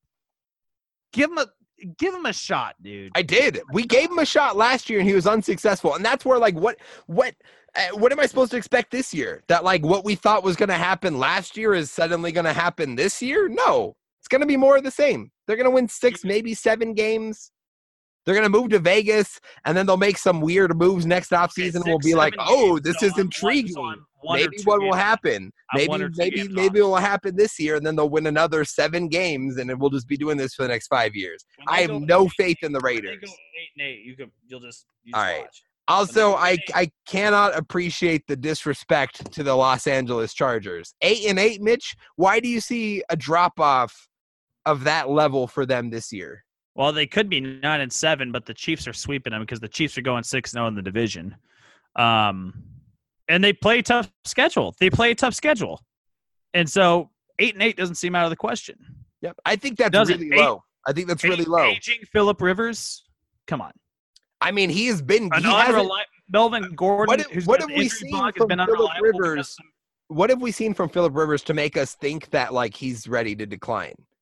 Speaker 4: Give him a give him a shot, dude.
Speaker 5: I did. We gave him a shot last year, and he was unsuccessful. And that's where, like, what, what, uh, what am I supposed to expect this year? That like what we thought was going to happen last year is suddenly going to happen this year? No, it's going to be more of the same. They're going to win six, maybe seven games. They're going to move to Vegas, and then they'll make some weird moves next offseason, and we'll be like, oh, this is intriguing. Maybe what will happen. Maybe maybe maybe it will happen this year, and then they'll win another seven games, and then we'll just be doing this for the next five years. I have no faith in the Raiders.
Speaker 4: They go eight and eight. You could, you'll just, you
Speaker 5: All
Speaker 4: just
Speaker 5: right.
Speaker 4: watch.
Speaker 5: Also, I I cannot appreciate the disrespect to the Los Angeles Chargers. Eight and eight, Mitch. Why do you see a drop off of that level for them this year?
Speaker 4: Well, they could be nine and seven, but the Chiefs are sweeping them because the Chiefs are going six and zero in the division. Um, and they play a tough schedule. They play a tough schedule, and so eight and eight doesn't seem out of the question.
Speaker 5: Yep, I think that's
Speaker 4: Doesn't.
Speaker 5: really
Speaker 4: Eight-
Speaker 5: low. I think that's really
Speaker 4: Ag-
Speaker 5: low.
Speaker 4: Aging Phillip Rivers, come on.
Speaker 5: I mean, he has been.
Speaker 4: An
Speaker 5: He hasn't,
Speaker 4: unreli- Melvin Gordon,
Speaker 5: What have-
Speaker 4: who's
Speaker 5: what
Speaker 4: got
Speaker 5: have
Speaker 4: the
Speaker 5: we
Speaker 4: injury
Speaker 5: seen
Speaker 4: bug, has
Speaker 5: from
Speaker 4: been
Speaker 5: Phillip
Speaker 4: unreliable.
Speaker 5: Rivers?
Speaker 4: because some-
Speaker 5: what have we seen from Phillip Rivers to make us think that like he's ready to decline?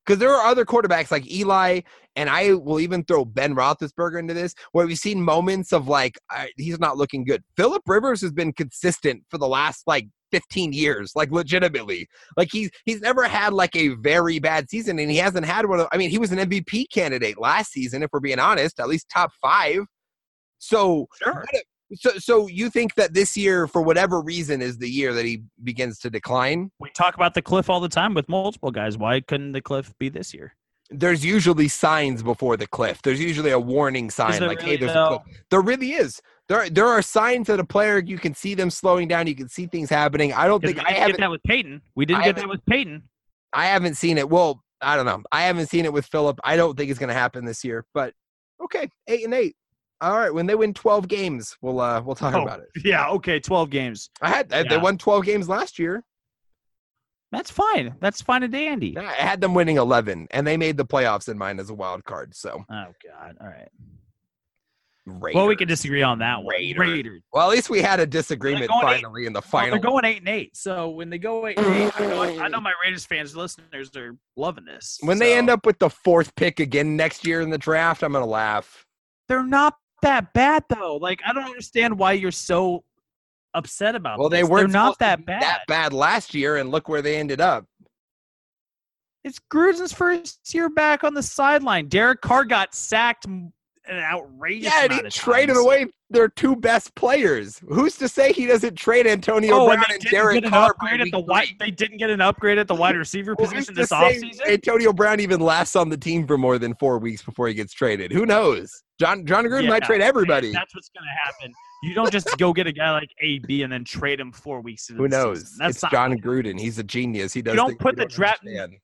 Speaker 5: Because there are other quarterbacks like Eli, and I will even throw Ben Roethlisberger into this, where we've seen moments of like, uh, he's not looking good. Phillip Rivers has been consistent for the last like fifteen years, like legitimately. Like he's he's never had like a very bad season, and he hasn't had one of, I mean, he was an M V P candidate last season, if we're being honest, at least top five. So,
Speaker 4: Sure.
Speaker 5: so, so you think that this year, for whatever reason, is the year that he begins to decline?
Speaker 4: We talk about the cliff all the time with multiple guys. Why couldn't the cliff be this year?
Speaker 5: There's usually signs before the cliff. There's usually a warning sign,
Speaker 4: there
Speaker 5: like,
Speaker 4: really,
Speaker 5: hey, there's
Speaker 4: though?
Speaker 5: a cliff. There really is. There, there are signs that a player, you can see them slowing down. You can see things happening. I don't think
Speaker 4: we
Speaker 5: I
Speaker 4: didn't
Speaker 5: haven't.
Speaker 4: get that with Peyton. We didn't
Speaker 5: I
Speaker 4: get that with Peyton.
Speaker 5: I haven't seen it. Well, I don't know. I haven't seen it with Phillip. I don't think it's going to happen this year. But okay, eight and eight. All right, when they win twelve games, we'll uh, we'll talk
Speaker 4: Oh,
Speaker 5: about it.
Speaker 4: Yeah, okay, twelve games.
Speaker 5: I had
Speaker 4: Yeah.
Speaker 5: they won twelve games last year.
Speaker 4: That's fine. That's fine and dandy.
Speaker 5: I had them winning eleven, and they made the playoffs in mine as a wild card. So
Speaker 4: Oh, God. All right.
Speaker 5: Raiders.
Speaker 4: Well, we can disagree on that one.
Speaker 5: Raiders.
Speaker 4: Raiders.
Speaker 5: Well, at least we had a disagreement
Speaker 4: They're going eight-
Speaker 5: finally in the
Speaker 4: Well,
Speaker 5: final.
Speaker 4: they're going eight and eight. So when they go eight and eight, I know, I know my Raiders fans, listeners, are loving this.
Speaker 5: When they
Speaker 4: So-
Speaker 5: end up with the fourth pick again next year in the draft, I'm gonna laugh.
Speaker 4: they're not that bad though. Like I don't understand why you're so upset about.
Speaker 5: Well, they
Speaker 4: this.
Speaker 5: weren't
Speaker 4: They're not
Speaker 5: supposed to
Speaker 4: that
Speaker 5: be
Speaker 4: bad.
Speaker 5: that bad last year, and look where they ended up.
Speaker 4: It's Gruden's first year back on the sideline. Derek Carr got sacked an outrageous
Speaker 5: Yeah, and he
Speaker 4: amount of
Speaker 5: traded
Speaker 4: times.
Speaker 5: away their two best players. Who's to say he doesn't trade Antonio
Speaker 4: Oh,
Speaker 5: Brown
Speaker 4: and they
Speaker 5: and
Speaker 4: didn't
Speaker 5: Derek
Speaker 4: get an
Speaker 5: Carr by
Speaker 4: upgrade at
Speaker 5: week
Speaker 4: the wide.
Speaker 5: three?
Speaker 4: They didn't get an upgrade at the wide receiver
Speaker 5: Well,
Speaker 4: position
Speaker 5: who's
Speaker 4: this
Speaker 5: to say
Speaker 4: offseason.
Speaker 5: Antonio Brown even lasts on the team for more than four weeks before he gets traded. Who knows? John John Gruden
Speaker 4: Yeah,
Speaker 5: might trade everybody.
Speaker 4: That's what's going to happen. You don't just go get a guy like A B and then trade him four weeks into
Speaker 5: Who
Speaker 4: the
Speaker 5: knows?
Speaker 4: season. That's
Speaker 5: It's
Speaker 4: not
Speaker 5: John Gruden. He's a genius. He does.
Speaker 4: don't
Speaker 5: things
Speaker 4: put
Speaker 5: we
Speaker 4: the draft-
Speaker 5: understand.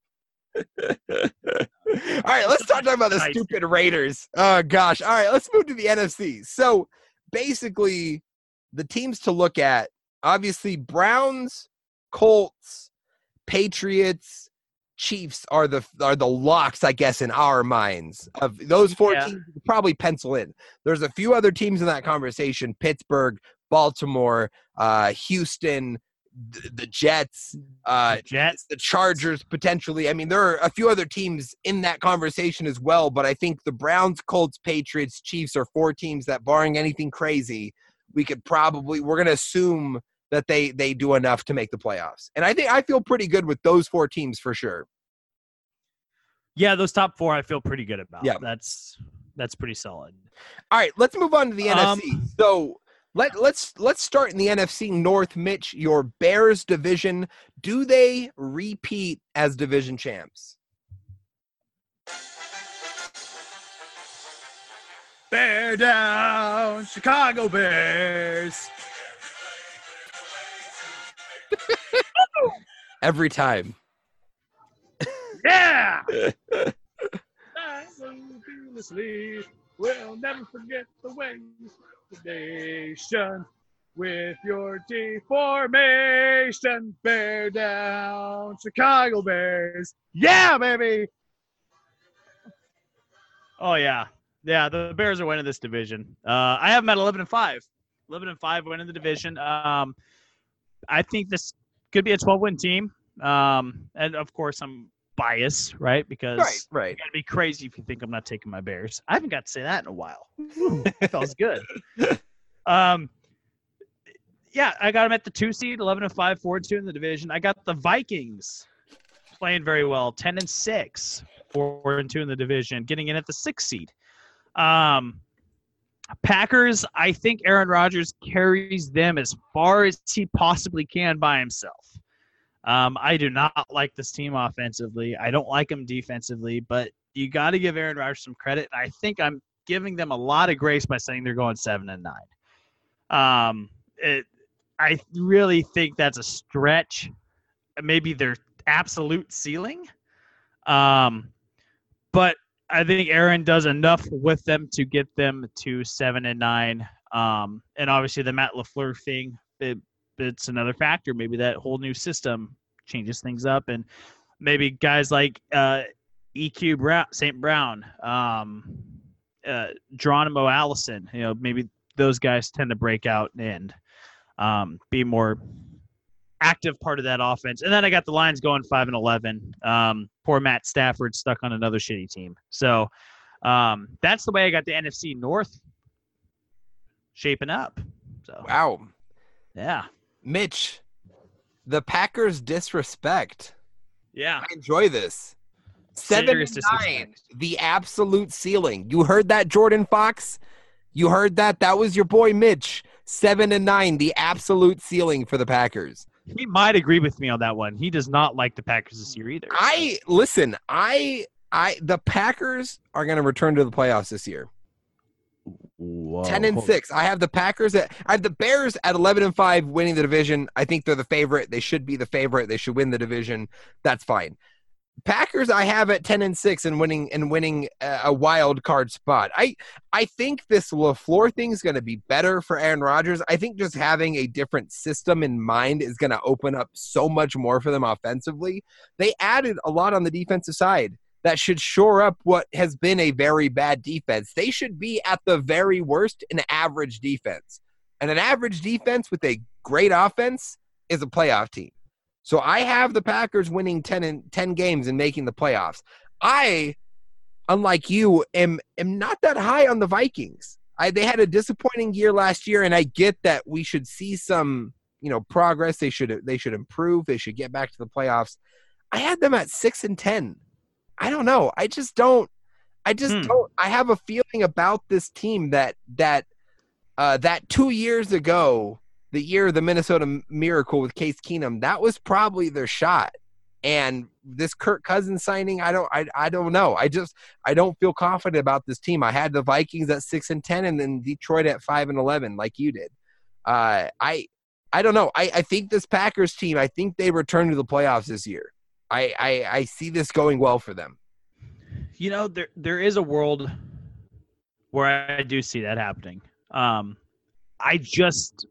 Speaker 5: All right, let's talk about the
Speaker 4: Nice.
Speaker 5: stupid Raiders. Oh gosh. All right, let's move to the N F C. So basically, the teams to look at, obviously, Browns, Colts, Patriots, Chiefs are the are the locks, I guess, in our minds. Of those four
Speaker 4: Yeah.
Speaker 5: teams, you could probably pencil in. There's a few other teams in that conversation: Pittsburgh, Baltimore, uh, Houston, the, the Jets, uh,
Speaker 4: Jets.
Speaker 5: the Chargers potentially. I mean, there are a few other teams in that conversation as well, but I think the Browns, Colts, Patriots, Chiefs are four teams that, barring anything crazy, we could probably, we're going to assume that they they do enough to make the playoffs. And I think I feel pretty good with those four teams for sure.
Speaker 4: Yeah, those top four I feel pretty good about.
Speaker 5: Yeah.
Speaker 4: That's that's pretty solid.
Speaker 5: All right, let's move on to the
Speaker 4: Um,
Speaker 5: N F C. So let let's let's start in the N F C North. Mitch, your Bears division, do they repeat as division champs?
Speaker 4: Bear down, Chicago Bears.
Speaker 5: Every time.
Speaker 4: Yeah. We'll never forget the ways of the nation with your T formation. Bear down, Chicago Bears. Yeah, baby. Oh yeah, yeah. The Bears are winning this division. Uh, I have them at eleven and five. Eleven and five winning the division. Um, I think this could be a twelve-win team. Um, and of course, I'm biased, right? Because
Speaker 5: Right, right.
Speaker 4: you're gonna be crazy if you think I'm not taking my Bears. I haven't got to say that in a while. Feels good. Um, yeah, I got them at the two seed, eleven and five, four and two in the division. I got the Vikings playing very well, ten and six, four and two in the division, getting in at the sixth seed. Um, Packers, I think Aaron Rodgers carries them as far as he possibly can by himself. Um, I do not like this team offensively. I don't like them defensively, but you got to give Aaron Rodgers some credit. I think I'm giving them a lot of grace by saying they're going seven and nine. Um, it, I really think that's a stretch. Maybe their absolute ceiling. Um, but I think Aaron does enough with them to get them to seven and nine. Um, and obviously the Matt LaFleur thing, it, it's another factor. Maybe that whole new system changes things up, and maybe guys like uh, E Q Brown, Saint Brown, um, uh, Geronimo Allison, you know, maybe those guys tend to break out and um, be more
Speaker 6: active part of that offense. And then I got the Lions going five and eleven. Um, poor Matt Stafford stuck on another shitty team. So um, that's the way I got the N F C North shaping up. So
Speaker 5: Wow.
Speaker 6: yeah.
Speaker 5: Mitch, the Packers disrespect.
Speaker 6: Yeah.
Speaker 5: I enjoy this. Seven
Speaker 6: Serious
Speaker 5: and nine,
Speaker 6: disrespect.
Speaker 5: the absolute ceiling. You heard that, Jordan Fox? You heard that? That was your boy Mitch. Seven and nine, the absolute ceiling for the Packers.
Speaker 6: He might agree with me on that one. He does not like the Packers this year either.
Speaker 5: I listen. I I the Packers are going to return to the playoffs this year.
Speaker 6: Whoa.
Speaker 5: Ten and six. I have the Packers at. I have the Bears at eleven and five, winning the division. I think they're the favorite. They should be the favorite. They should win the division. That's fine. Packers, I have at ten and six and winning and winning a wild card spot. I I think this LaFleur thing is going to be better for Aaron Rodgers. I think just having a different system in mind is going to open up so much more for them offensively. They added a lot on the defensive side that should shore up what has been a very bad defense. They should be at the very worst an average defense. And an average defense with a great offense is a playoff team. So I have the Packers winning ten and ten games and making the playoffs. I, unlike you, am am not that high on the Vikings. I they had a disappointing year last year, and I get that we should see some, you know, progress. They should they should improve. They should get back to the playoffs. I had them at six and ten. I don't know. I just don't. I just
Speaker 6: Hmm.
Speaker 5: don't. I have a feeling about this team that that uh, that two years ago. The year of the Minnesota Miracle with Case Keenum, that was probably their shot. And this Kirk Cousins signing, I don't, I, I don't know. I just, I don't feel confident about this team. I had the Vikings at six and ten, and then Detroit at five and eleven, like you did. Uh, I, I don't know. I, I think this Packers team, I think they return to the playoffs this year. I, I, I see this going well for them.
Speaker 6: You know, there there is a world where I do see that happening. Um, I just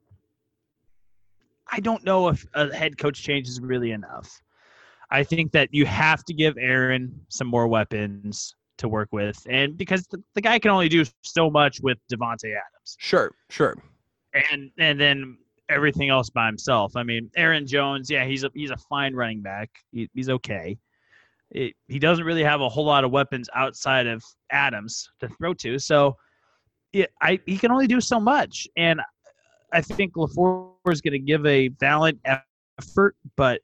Speaker 6: I don't know if a head coach change is really enough. I think that you have to give Aaron some more weapons to work with, and because the, the guy can only do so much with Devontae Adams.
Speaker 5: Sure, sure.
Speaker 6: And and then everything else by himself. I mean, Aaron Jones, yeah, he's a he's a fine running back. He, he's okay. It, he doesn't really have a whole lot of weapons outside of Adams to throw to. So, yeah, I he can only do so much. And I think LaFleur is going to give a valiant effort, but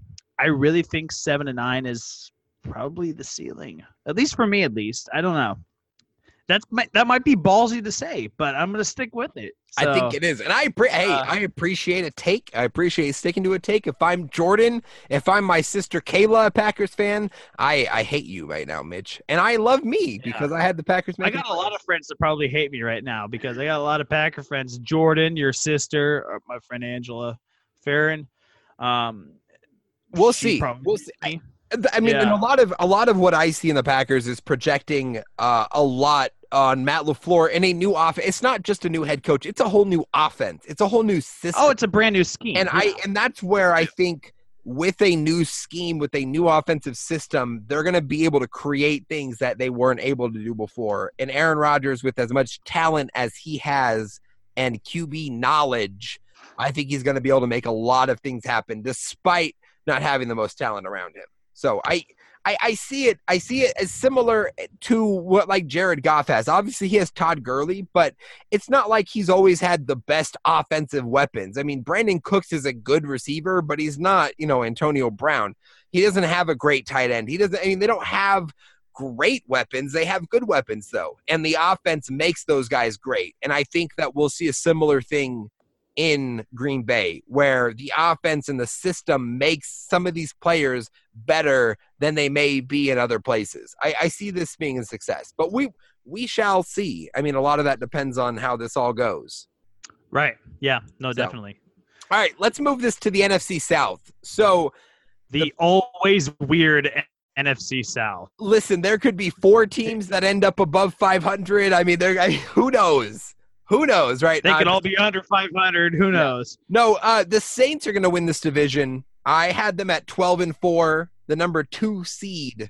Speaker 6: I really think seven and nine is probably the ceiling, at least for me. At least I don't know. That's that might be ballsy to say, but I'm going to stick with it. So,
Speaker 5: I think it is. And I pre- hey,
Speaker 6: uh,
Speaker 5: I appreciate a take. I appreciate sticking to a take. If I'm Jordan, if I'm my sister Kayla, a Packers fan, I, I hate you right now, Mitch. And I love me because I had the Packers.
Speaker 6: I got a lot of friends that probably hate me right now because I got a lot of Packer friends. Jordan, your sister, or my friend Angela Farron. Um,
Speaker 5: We'll
Speaker 6: she
Speaker 5: see.
Speaker 6: probably
Speaker 5: We'll see.
Speaker 6: hates me.
Speaker 5: I mean,
Speaker 6: Yeah.
Speaker 5: and a lot of a lot of what I see in the Packers is projecting uh, a lot on Matt LaFleur and a new offense. It's not just a new head coach; it's a whole new offense. It's a whole new system.
Speaker 6: Oh, it's a brand new scheme.
Speaker 5: and I and that's where I think with a new scheme, with a new offensive system, they're going to be able to create things that they weren't able to do before. And Aaron Rodgers, with as much talent as he has and Q B knowledge, I think he's going to be able to make a lot of things happen, despite not having the most talent around him. So I, I, I see it. I see it as similar to what like Jared Goff has. Obviously, he has Todd Gurley, but it's not like he's always had the best offensive weapons. I mean, Brandon Cooks is a good receiver, but he's not, you know, Antonio Brown. He doesn't have a great tight end. He doesn't. I mean, they don't have great weapons. They have good weapons though, and the offense makes those guys great. And I think that we'll see a similar thing in Green Bay, where the offense and the system makes some of these players better than they may be in other places. I, I see this being a success, but we we shall see. I mean, a lot of that depends on how this all goes.
Speaker 6: right. Yeah. No,
Speaker 5: So,
Speaker 6: definitely.
Speaker 5: All right, let's move this to the N F C South. So,
Speaker 6: The, always weird N F C South.
Speaker 5: listen, there could be four teams that end up above five hundred. I mean, there. I mean, who knows? Who knows, right?
Speaker 6: They
Speaker 5: now?
Speaker 6: could all be under five hundred. Who knows?
Speaker 5: No, uh, the Saints are going to win this division. I had them at twelve and four, the number two seed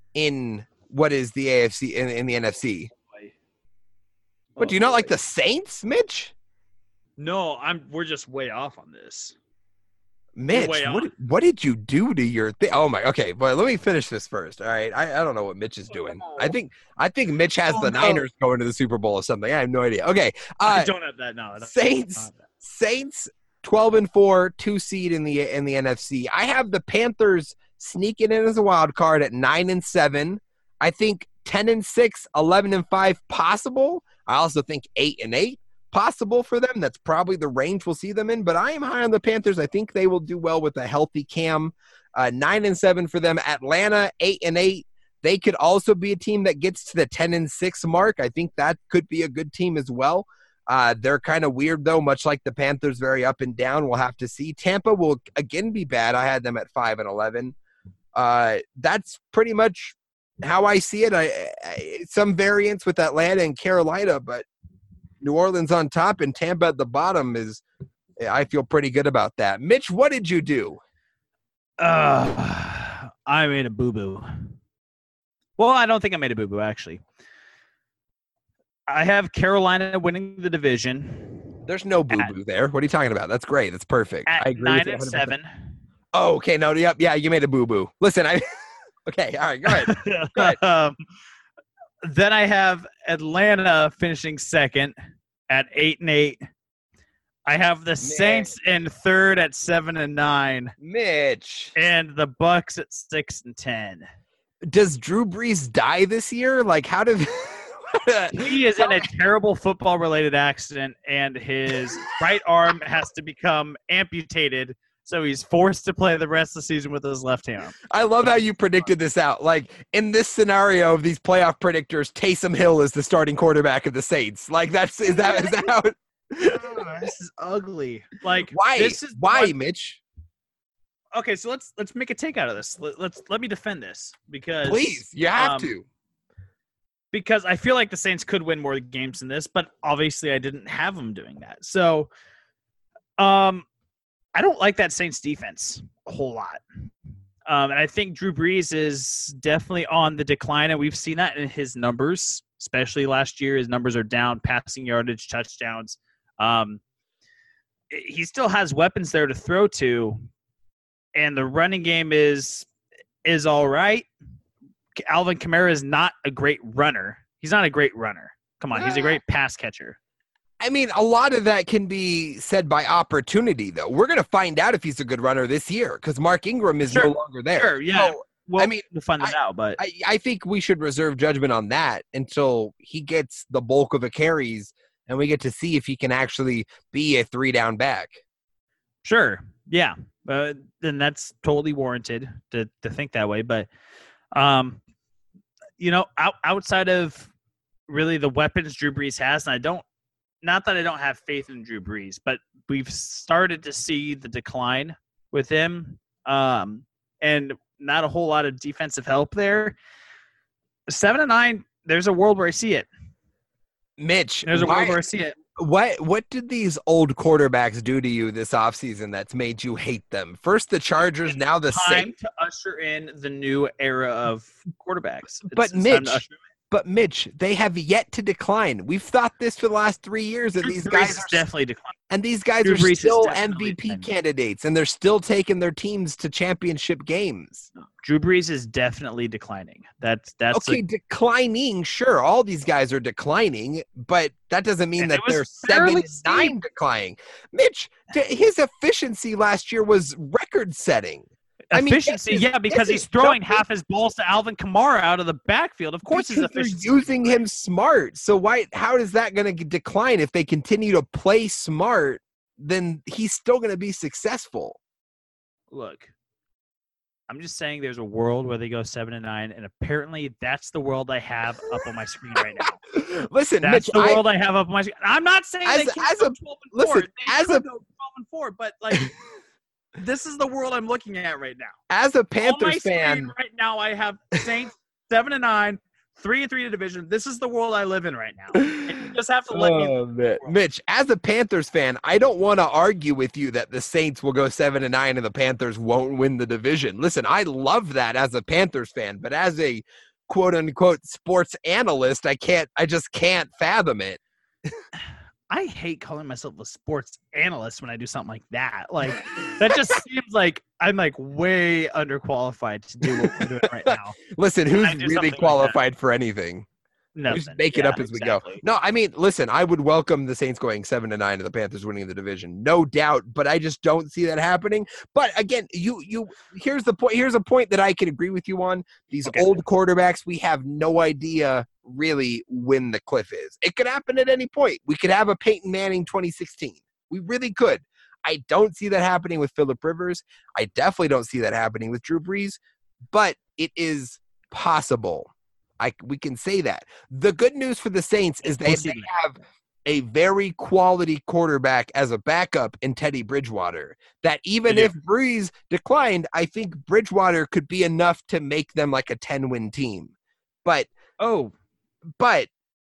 Speaker 5: in what is the A F C in, in the N F C. What, do you not like the Saints, Mitch?
Speaker 6: No, I'm. We're just way off on this.
Speaker 5: Mitch,
Speaker 4: way
Speaker 5: what
Speaker 4: off.
Speaker 5: what did you do to your thing? Oh my, okay, but let me finish this first. All right, I, I don't know what Mitch is doing. I think I think Mitch has
Speaker 4: Oh,
Speaker 5: the
Speaker 4: no.
Speaker 5: Niners going to the Super Bowl or something. I have no idea. Okay,
Speaker 4: I
Speaker 5: uh,
Speaker 4: don't have that now. I don't-
Speaker 5: Saints
Speaker 4: I don't have that.
Speaker 5: Saints twelve and four, two seed in the in the N F C. I have the Panthers sneaking in as a wild card at nine and seven. I think ten and six, eleven and five possible. I also think eight and eight. Possible for them. That's probably the range we'll see them in, but I am high on the Panthers. I think they will do well with a healthy Cam. Uh, nine and seven for them. Atlanta, eight and eight. They could also be a team that gets to the ten and six mark. I think that could be a good team as well. Uh, they're kind of weird though, much like the Panthers, very up and down. We'll have to see. Tampa will again be bad. I had them at five and eleven. Uh, that's pretty much how I see it. I, I some variance with Atlanta and Carolina, but New Orleans on top and Tampa at the bottom is, I feel pretty good about that. Mitch, what did you do?
Speaker 6: Uh, I made a boo-boo. Well, I don't think I made a boo-boo, actually. I have Carolina winning the division
Speaker 5: There's no boo-boo there. What are you talking about? That's great. That's perfect.
Speaker 6: at
Speaker 5: I agree
Speaker 6: nine
Speaker 5: with you
Speaker 6: and
Speaker 5: one hundred percent.
Speaker 6: seven.
Speaker 5: Oh, okay. No, yep, yeah, you made a boo-boo. Listen, I okay, all right, go ahead. Go ahead.
Speaker 6: um, then I have Atlanta finishing second at eight and eight. I have the Saints in third at seven and nine,
Speaker 5: Mitch.
Speaker 6: and the Bucks at six and ten.
Speaker 5: Does Drew Brees die this year? Like, how did
Speaker 6: He is in a terrible football-related accident, and his right arm has to become amputated, so he's forced to play the rest of the season with his left hand.
Speaker 5: I love how you predicted this out. Like, in this scenario of these playoff predictors, Taysom Hill is the starting quarterback of the Saints. Like, that's is that is that how it,
Speaker 6: Oh, this is ugly. Like,
Speaker 5: why?
Speaker 6: This is
Speaker 5: Why,
Speaker 6: one-
Speaker 5: Mitch?
Speaker 6: Okay, so let's let's make a take out of this. Let, let's let me defend this because
Speaker 5: Please, you have
Speaker 6: um,
Speaker 5: to.
Speaker 6: because I feel like the Saints could win more games than this, but obviously I didn't have them doing that. So, um, I don't like that Saints defense a whole lot. Um, and I think Drew Brees is definitely on the decline, and we've seen that in his numbers, especially last year. His numbers are down, passing yardage, touchdowns. Um, he still has weapons there to throw to, and the running game is is all right. Alvin Kamara is not a great runner. He's not a great runner. Come on, he's a great pass catcher.
Speaker 5: I mean, a lot of that can be said by opportunity, though. We're going to find out if he's a good runner this year because Mark Ingram is
Speaker 6: Sure,
Speaker 5: no longer there.
Speaker 6: Sure, yeah.
Speaker 5: So,
Speaker 6: Well,
Speaker 5: I mean,
Speaker 6: we'll find that out, but
Speaker 5: I, I think we should reserve judgment on that until he gets the bulk of the carries and we get to see if he can actually be a three-down back.
Speaker 6: sure, yeah. Uh, then that's totally warranted to to think that way. But, um, you know, out, outside of really the weapons Drew Brees has, and I don't, not that I don't have faith in Drew Brees, but we've started to see the decline with him, um, and not a whole lot of defensive help there. Seven and nine, there's a world where I see it.
Speaker 5: Mitch,
Speaker 6: There's a
Speaker 5: why-
Speaker 6: world where I see it.
Speaker 5: What what did these old quarterbacks do to you this offseason that's made you hate them? First the Chargers, now the
Speaker 6: Time
Speaker 5: Saints.
Speaker 6: to usher in the new era of quarterbacks. It's-
Speaker 5: But
Speaker 6: it's time
Speaker 5: Mitch,
Speaker 6: to usher-
Speaker 5: But Mitch, they have yet to decline. We've thought this for the last three years, and
Speaker 6: Drew
Speaker 5: these
Speaker 6: Brees
Speaker 5: guys
Speaker 6: is
Speaker 5: are
Speaker 6: definitely declining.
Speaker 5: and these guys
Speaker 6: Drew
Speaker 5: are
Speaker 6: Brees is
Speaker 5: still
Speaker 6: definitely
Speaker 5: M V P
Speaker 6: declining.
Speaker 5: candidates, and they're still taking their teams to championship games.
Speaker 6: Drew Brees is definitely declining. That's that's
Speaker 5: Okay,
Speaker 6: a,
Speaker 5: declining, sure. All these guys are declining, but that doesn't mean
Speaker 6: And
Speaker 5: that
Speaker 6: it was
Speaker 5: they're seven
Speaker 6: fairly
Speaker 5: and nine
Speaker 6: steep.
Speaker 5: declining. Mitch, t- his efficiency last year was record-setting. I mean,
Speaker 6: efficiency.
Speaker 5: yes,
Speaker 6: yeah, because
Speaker 5: yes,
Speaker 6: he's
Speaker 5: it's
Speaker 6: throwing
Speaker 5: something.
Speaker 6: half his balls to Alvin Kamara out of the backfield. Of course, his
Speaker 5: Because they're
Speaker 6: efficiency.
Speaker 5: using him smart. So why? How is that going to decline if they continue to play smart? Then he's still going to be successful.
Speaker 6: Look, I'm just saying there's a world where they go seven and nine, and apparently that's the world I have up on my screen right now.
Speaker 5: Listen,
Speaker 6: That's
Speaker 5: Mitch,
Speaker 6: the
Speaker 5: I,
Speaker 6: world I, have up on my screen. I'm not saying
Speaker 5: As-
Speaker 6: they can't
Speaker 5: as
Speaker 6: go
Speaker 5: a-
Speaker 6: twelve and
Speaker 5: listen,
Speaker 6: four. They
Speaker 5: as
Speaker 6: could
Speaker 5: a-
Speaker 6: go twelve and four, but like this is the world I'm looking at right now.
Speaker 5: as a
Speaker 6: On my
Speaker 5: Panthers
Speaker 6: screen
Speaker 5: fan,
Speaker 6: right now, I have Saints seven and nine, three and three to division. This is the world I live in right now. And you just have to let me.
Speaker 5: Oh, Mi- Mitch, as a Panthers fan, I don't want to argue with you that the Saints will go seven and nine and the Panthers won't win the division. Listen, I love that as a Panthers fan, but as a quote unquote sports analyst, I can't. I just can't fathom it.
Speaker 6: I hate calling myself a sports analyst when I do something like that. Like that just seems like I'm like way underqualified to do what we're doing right now.
Speaker 5: Listen, who's
Speaker 6: I do
Speaker 5: really
Speaker 6: something like
Speaker 5: qualified for anything?
Speaker 6: No,
Speaker 5: We just make it
Speaker 6: yeah,
Speaker 5: up as
Speaker 6: exactly.
Speaker 5: we go. No, I mean, listen, I would welcome the Saints going seven to nine and the Panthers winning the division, no doubt. But I just don't see that happening. But again, you you here's the point. Here's a point that I can agree with you on. These
Speaker 6: Okay.
Speaker 5: old quarterbacks, we have no idea really when the cliff is. It could happen at any point. We could have a Peyton Manning twenty sixteen. We really could. I don't see that happening with Phillip Rivers. I definitely don't see that happening with Drew Brees. But it is possible. I, we can say that. The good news for the Saints is that
Speaker 6: We'll see
Speaker 5: they
Speaker 6: that.
Speaker 5: have a very quality quarterback as a backup in Teddy Bridgewater. That even
Speaker 6: They do.
Speaker 5: if Breeze declined, I think Bridgewater could be enough to make them like a ten-win team. But
Speaker 6: Oh,
Speaker 5: but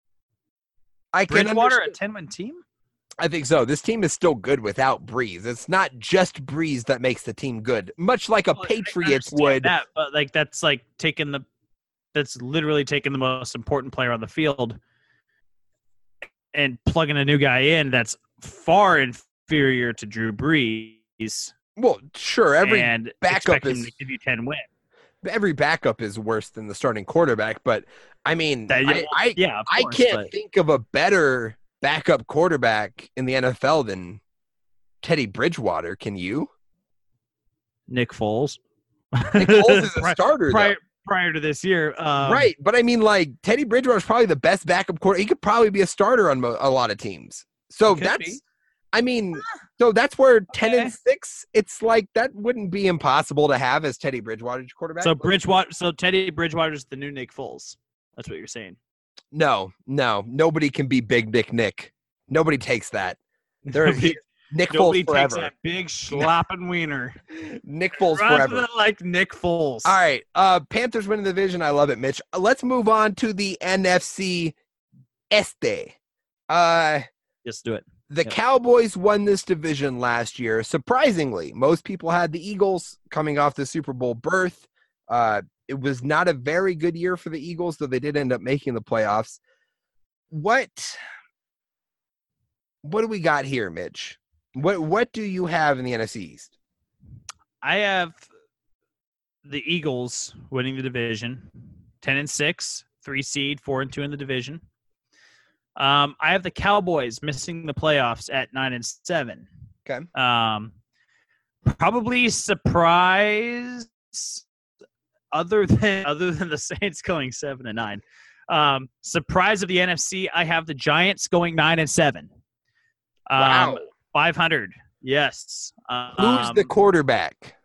Speaker 5: I can
Speaker 6: Bridgewater, a
Speaker 5: understand-
Speaker 6: ten-win team?
Speaker 5: I think so. This team is still good without Breeze. It's not just Breeze that makes the team good, much like a
Speaker 6: Well, I
Speaker 5: Patriots
Speaker 6: understand
Speaker 5: would.
Speaker 6: that, but like that's like taking the that's literally taking the most important player on the field and plugging a new guy in that's far inferior to Drew Brees.
Speaker 5: Well, sure, every
Speaker 6: and
Speaker 5: backup
Speaker 6: expect him
Speaker 5: is-
Speaker 6: to give you ten wins.
Speaker 5: every backup is worse than the starting quarterback, but I mean,
Speaker 6: That-
Speaker 5: I, I,
Speaker 6: yeah, of
Speaker 5: I
Speaker 6: course,
Speaker 5: can't
Speaker 6: but-
Speaker 5: think of a better backup quarterback in the N F L than Teddy Bridgewater. Can you?
Speaker 6: Nick Foles.
Speaker 5: Nick Foles is a
Speaker 6: Pri-
Speaker 5: starter,
Speaker 6: prior,
Speaker 5: though.
Speaker 6: prior to this year. Um,
Speaker 5: Right, but I mean, like Teddy Bridgewater is probably the best backup quarter. He could probably be a starter on mo- a lot of teams. So
Speaker 6: He could
Speaker 5: that's,
Speaker 6: be.
Speaker 5: I mean, so that's where ten
Speaker 6: Okay.
Speaker 5: and six. It's like that wouldn't be impossible to have as Teddy Bridgewater's quarterback.
Speaker 6: So Bridgewater, so Teddy Bridgewater's the new Nick Foles. That's what you're saying.
Speaker 5: No, no, nobody can be Big Nick Nick. Nobody takes that. There is
Speaker 6: Nobody,
Speaker 5: Nick
Speaker 6: nobody
Speaker 5: Foles
Speaker 6: takes
Speaker 5: forever.
Speaker 6: that big slopping wiener.
Speaker 5: Nick Foles
Speaker 6: Rather
Speaker 5: forever.
Speaker 6: than like Nick Foles.
Speaker 5: All right, uh, Panthers win the division. I love it, Mitch. Uh, Let's move on to the N F C Este. Uh,
Speaker 6: Just do it.
Speaker 5: the
Speaker 6: Yep.
Speaker 5: Cowboys won this division last year. Surprisingly, most people had the Eagles coming off the Super Bowl berth. Uh, it was not a very good year for the Eagles, though they did end up making the playoffs. What? What do we got here, Mitch? What What do you have in the N F C East?
Speaker 6: I have the Eagles winning the division, ten and six, three seed, four and two in the division. Um, I have the Cowboys missing the playoffs at nine and seven.
Speaker 5: Okay.
Speaker 6: Um, probably surprise other than other than the Saints going seven and nine. Um, surprise of the N F C, I have the Giants going nine and seven. Um,
Speaker 5: Wow.
Speaker 6: five hundred. Yes. Um,
Speaker 5: Who's the quarterback?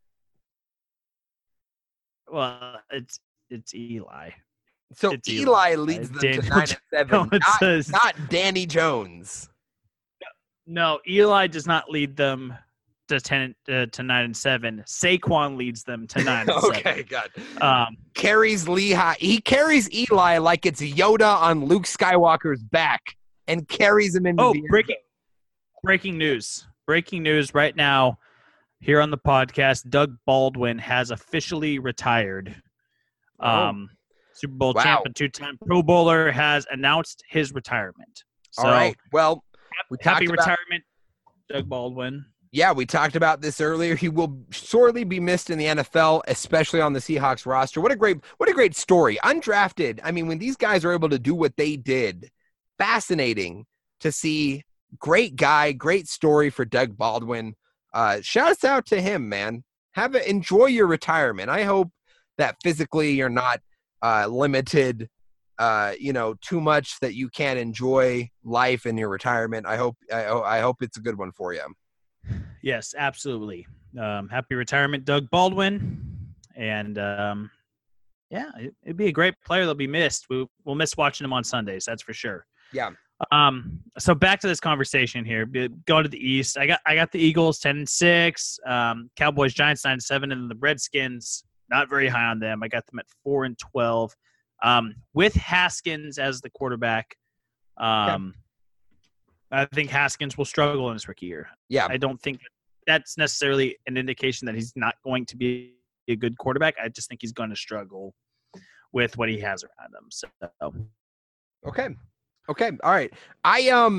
Speaker 6: Well, it's it's Eli.
Speaker 5: So
Speaker 6: it's
Speaker 5: Eli
Speaker 6: Eli.
Speaker 5: leads them
Speaker 6: Daniel
Speaker 5: to nine and seven,
Speaker 6: No, it
Speaker 5: not,
Speaker 6: says-
Speaker 5: not Danny Jones.
Speaker 6: No, Eli does not lead them to ten uh, to nine and seven. Saquon leads them to nine and
Speaker 5: Okay, God.
Speaker 6: seven. Um,
Speaker 5: Carries Lehigh. He carries Eli like it's Yoda on Luke Skywalker's back and carries him into
Speaker 6: oh,
Speaker 5: the end
Speaker 6: breaking
Speaker 5: zone.
Speaker 6: breaking news! Breaking news right now here on the podcast. Doug Baldwin has officially retired. Um, Super Bowl
Speaker 5: Wow.
Speaker 6: champ and two-time Pro Bowler has announced his retirement. So
Speaker 5: All right. Well, we
Speaker 6: happy
Speaker 5: talked about-
Speaker 6: retirement, Doug Baldwin.
Speaker 5: yeah, we talked about this earlier. He will sorely be missed in the N F L, especially on the Seahawks roster. What a great, what a great story. Undrafted. I mean, when these guys are able to do what they did, fascinating to see. Great guy, great story for Doug Baldwin. Uh, shouts out to him, man. Have a, enjoy your retirement. I hope that physically you're not uh, limited, uh, you know, too much that you can't enjoy life in your retirement. I hope, I, I hope it's a good one for you.
Speaker 6: Yes, absolutely. Um, happy retirement, Doug Baldwin. And um, yeah, it, it'd be a great player that'll be missed. We, we'll miss watching him on Sundays, that's for sure.
Speaker 5: Yeah.
Speaker 6: Um, so back to this conversation here. Be- Going to the East, I got I got the Eagles ten and six, um, Cowboys, Giants nine and seven, and the Redskins not very high on them. I got them at four and twelve, um, with Haskins as the quarterback. Um, I think Haskins will struggle in his rookie year.
Speaker 5: Yeah.
Speaker 6: I don't think that's necessarily an indication that he's not going to be a good quarterback. I just think he's going to struggle with what he has around him. So
Speaker 5: Okay. Okay. All right. I um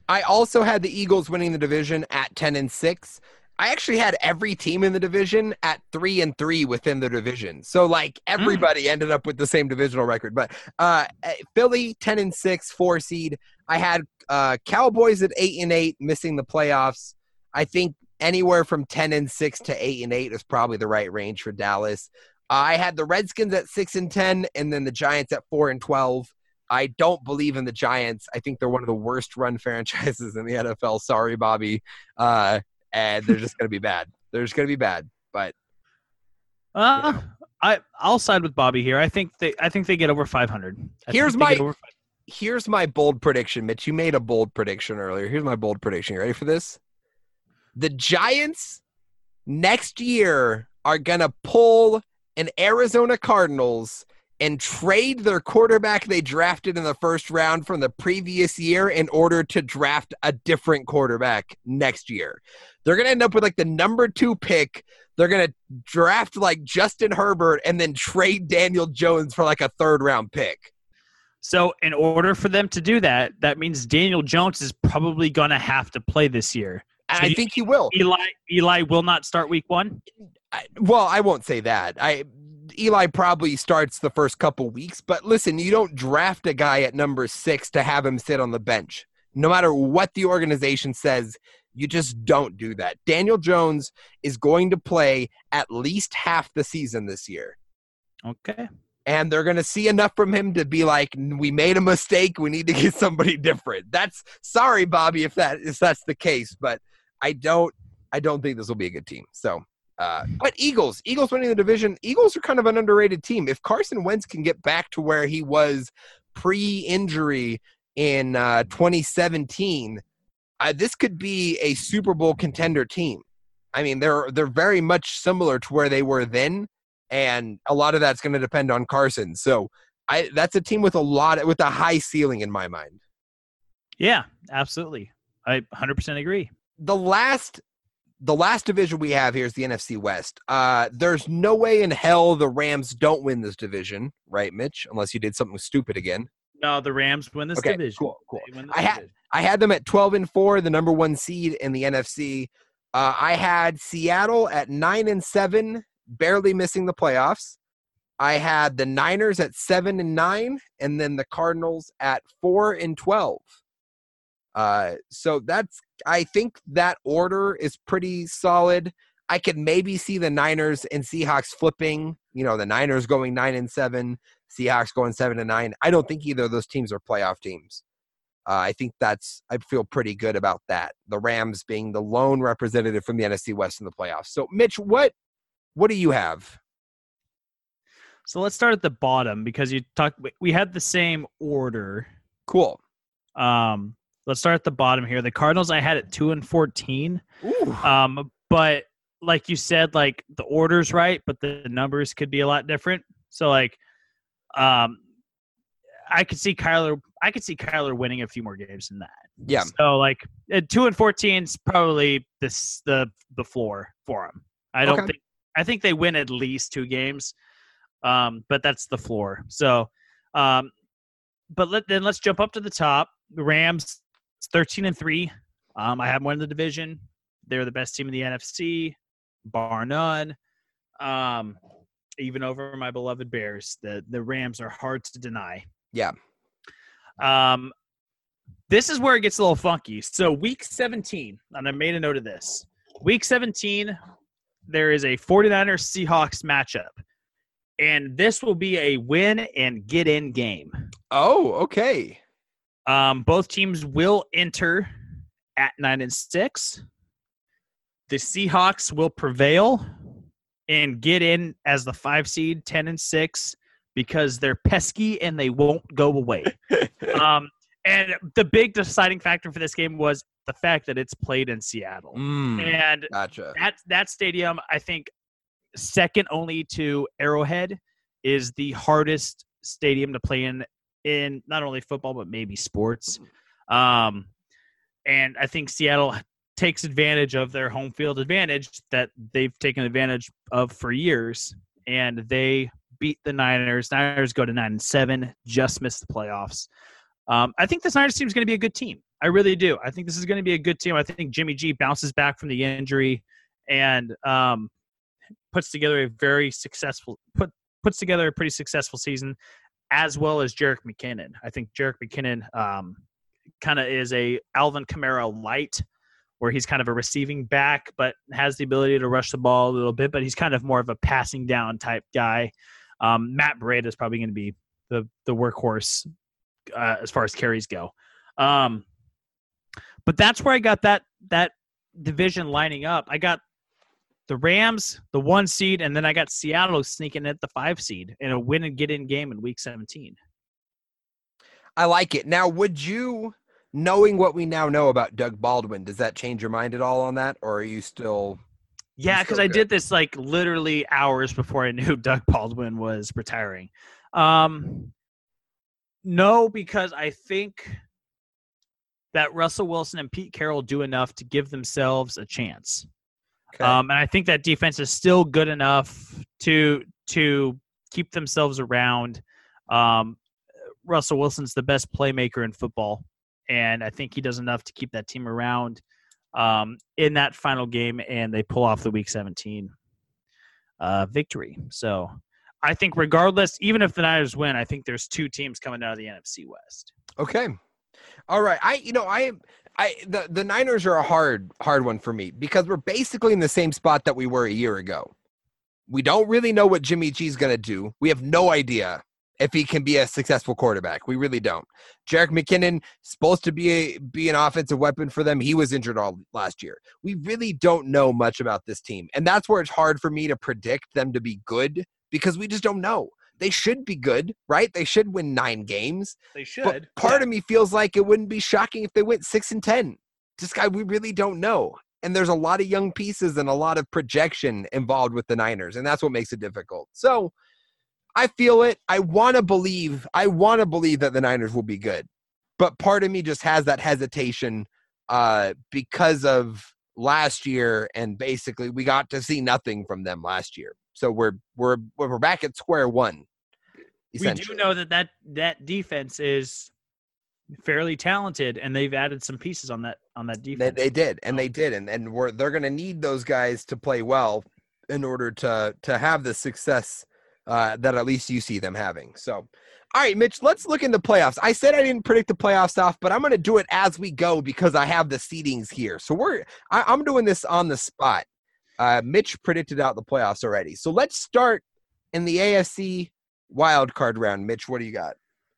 Speaker 5: I also had the Eagles winning the division at ten and six. I actually had every team in the division at three and three within the division. So like everybody mm. ended up with the same divisional record. But uh, Philly ten and six, four seed. I had uh, Cowboys at eight and eight, missing the playoffs. I think anywhere from ten and six to eight and eight is probably the right range for Dallas. I had the Redskins at six and ten, and then the Giants at four and twelve. I don't believe in the Giants. I think they're one of the worst run franchises in the N F L. Sorry, Bobby. Uh, and they're just going to be bad. They're just going to be bad. But
Speaker 6: uh, you know. I I'll side with Bobby here. I think they I think they get over five hundred. I
Speaker 5: here's my here's my bold prediction, Mitch. You made a bold prediction earlier. Here's my bold prediction. You ready for this? The Giants next year are going to pull an Arizona Cardinals and trade their quarterback they drafted in the first round from the previous year in order to draft a different quarterback next year. They're going to end up with like the number two pick. They're going to draft like Justin Herbert and then trade Daniel Jones for like a third round pick.
Speaker 6: So in order for them to do that, that means Daniel Jones is probably going to have to play this year.
Speaker 5: So I think he will.
Speaker 6: Eli Eli will not start week one?
Speaker 5: I, well, I won't say that. I Eli probably starts the first couple weeks, but listen, you don't draft a guy at number six to have him sit on the bench. No matter what the organization says, you just don't do that. Daniel Jones is going to play at least half the season this year.
Speaker 6: Okay.
Speaker 5: And they're going to see enough from him to be like, we made a mistake. We need to get somebody different. That's sorry, Bobby, if that if that's the case, but I don't I don't think this will be a good team. So Uh, but Eagles, Eagles winning the division. Eagles are kind of an underrated team. If Carson Wentz can get back to where he was pre-injury in uh, twenty seventeen, uh, this could be a Super Bowl contender team. I mean, they're they're very much similar to where they were then, and a lot of that's going to depend on Carson. So, I that's a team with a lot with a high ceiling in my mind.
Speaker 6: Yeah, absolutely. I one hundred percent agree.
Speaker 5: The last. The last division we have here is the N F C West. Uh, there's no way in hell the Rams don't win this division, right, Mitch? Unless you did something stupid again.
Speaker 6: No, the Rams win this
Speaker 5: okay,
Speaker 6: division.
Speaker 5: Cool, cool.
Speaker 6: I
Speaker 5: had
Speaker 6: division.
Speaker 5: I had them at twelve and four, the number one seed in the N F C. Uh, I had Seattle at nine and seven, barely missing the playoffs. I had the Niners at seven and nine, and then the Cardinals at four and twelve. Uh, so that's, I think that order is pretty solid. I could maybe see the Niners and Seahawks flipping, you know, the Niners going nine and seven, Seahawks going seven and nine. I don't think either of those teams are playoff teams. Uh, I think that's, I feel pretty good about that. The Rams being the lone representative from the N F C West in the playoffs. So Mitch, what, what do you have?
Speaker 6: So let's start at the bottom because you talked, we had the same order.
Speaker 5: Cool.
Speaker 6: Um, Let's start at the bottom here. The Cardinals I had at two and fourteen.
Speaker 5: Ooh.
Speaker 6: Um, but like you said, like the order's right, but the numbers could be a lot different. So like, um, I could see Kyler. I could see Kyler winning a few more games than that.
Speaker 5: Yeah.
Speaker 6: So like, at two and fourteen is probably this the the floor for him. I don't
Speaker 5: okay.
Speaker 6: think. I think they win at least two games. Um, but that's the floor. So, um, but let then let's jump up to the top. The Rams. It's thirteen and three. Um, I have one in the division. They're the best team in the N F C, bar none. Um, even over my beloved Bears, the the Rams are hard to deny.
Speaker 5: Yeah.
Speaker 6: Um, this is where it gets a little funky. So week seventeen, and I made a note of this. Week seventeen, there is a 49ers Seahawks matchup, and this will be a win and get in game.
Speaker 5: Oh, okay.
Speaker 6: Um, both teams will enter at nine and six. The Seahawks will prevail and get in as the five seed, ten and six, because they're pesky and they won't go away. um, and the big deciding factor for this game was the fact that it's played in Seattle.
Speaker 5: Mm,
Speaker 6: and
Speaker 5: gotcha.
Speaker 6: that that stadium, I think, second only to Arrowhead, is the hardest stadium to play in. in not only football, but maybe sports. Um, and I think Seattle takes advantage of their home field advantage that they've taken advantage of for years. And they beat the Niners. Niners go to nine and seven, just missed the playoffs. Um, I think this Niners team is going to be a good team. I really do. I think this is going to be a good team. I think Jimmy G bounces back from the injury and um, puts together a very successful put puts together a pretty successful season, as well as Jerick McKinnon. I think Jerick McKinnon um, kind of is a Alvin Kamara light, where he's kind of a receiving back, but has the ability to rush the ball a little bit. But he's kind of more of a passing down type guy. Um, Matt Breida is probably going to be the the workhorse uh, as far as carries go. Um, but that's where I got that that division lining up. I got the Rams, the one seed, and then I got Seattle sneaking at the five seed in a win and get in game in week seventeen.
Speaker 5: I like it. Now, would you, knowing what we now know about Doug Baldwin, does that change your mind at all on that, or are you still?
Speaker 6: Yeah, because I did this like literally hours before I knew Doug Baldwin was retiring. Um, no, because I think that Russell Wilson and Pete Carroll do enough to give themselves a chance.
Speaker 5: Okay.
Speaker 6: Um, and I think that defense is still good enough to to keep themselves around. Um, Russell Wilson's the best playmaker in football, and I think he does enough to keep that team around um, in that final game, and they pull off the Week seventeen uh, victory. So I think regardless, even if the Niners win, I think there's two teams coming out of the N F C West.
Speaker 5: Okay. All right. I, you know, I, I, the, the Niners are a hard, hard one for me because we're basically in the same spot that we were a year ago. We don't really know what Jimmy G is going to do. We have no idea if he can be a successful quarterback. We really don't. Jerick McKinnon supposed to be a, be an offensive weapon for them. He was injured all last year. We really don't know much about this team. And that's where it's hard for me to predict them to be good because we just don't know. They should be good, right? They should win nine games.
Speaker 6: They should.
Speaker 5: But part yeah. of me feels like it wouldn't be shocking if they went six and ten. This guy, we really don't know. And there's a lot of young pieces and a lot of projection involved with the Niners, and that's what makes it difficult. So I feel it. I want to believe, I want to believe that the Niners will be good. But part of me just has that hesitation uh, because of last year, and basically we got to see nothing from them last year. So we're we're we're back at square one.
Speaker 6: We do know that, that that defense is fairly talented, and they've added some pieces on that on that defense.
Speaker 5: They, they did, and they did, and and we're they're going to need those guys to play well in order to to have the success uh, that at least you see them having. So, all right, Mitch, let's look in the playoffs. I said I didn't predict the playoff stuff, but I'm going to do it as we go because I have the seedings here. So we're I, I'm doing this on the spot. Uh, Mitch predicted out the playoffs already. So let's start in the A F C wild card round. Mitch, what do you got?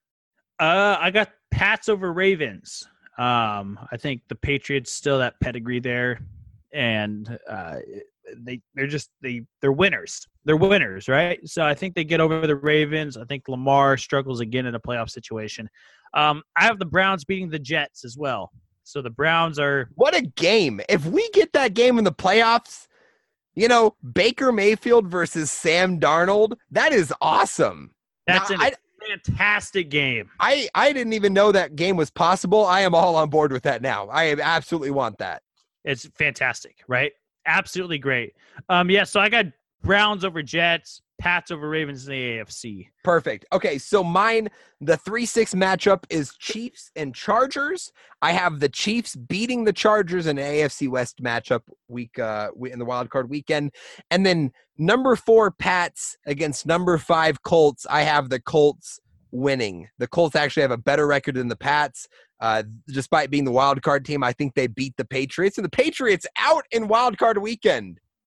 Speaker 6: Uh, I got Pats over Ravens. Um, I think the Patriots still that pedigree there, and uh, they they're just they they're winners. They're winners, right? So I think they get over the Ravens. I think Lamar struggles again in a playoff situation. Um, I have the Browns beating the Jets as well. So the Browns are
Speaker 5: what a game. If we get that game in the playoffs, you know, Baker Mayfield versus Sam Darnold, that is awesome.
Speaker 6: That's
Speaker 5: now,
Speaker 6: a
Speaker 5: I,
Speaker 6: fantastic game.
Speaker 5: I, I didn't even know that game was possible. I am all on board with that now. I absolutely want that.
Speaker 6: It's fantastic, right? Absolutely great. Um, yeah, so I got Browns over Jets, Pats over Ravens in the A F C.
Speaker 5: Perfect. Okay, so mine, the three six matchup is Chiefs and Chargers. I have the Chiefs beating the Chargers in an A F C West matchup week uh, in the wild card weekend. And then number four Pats against number five Colts. I have the Colts winning. The Colts actually have a better record than the Pats. Uh, despite being the wild card team, I think they beat the Patriots. And the Patriots out in wild card weekend.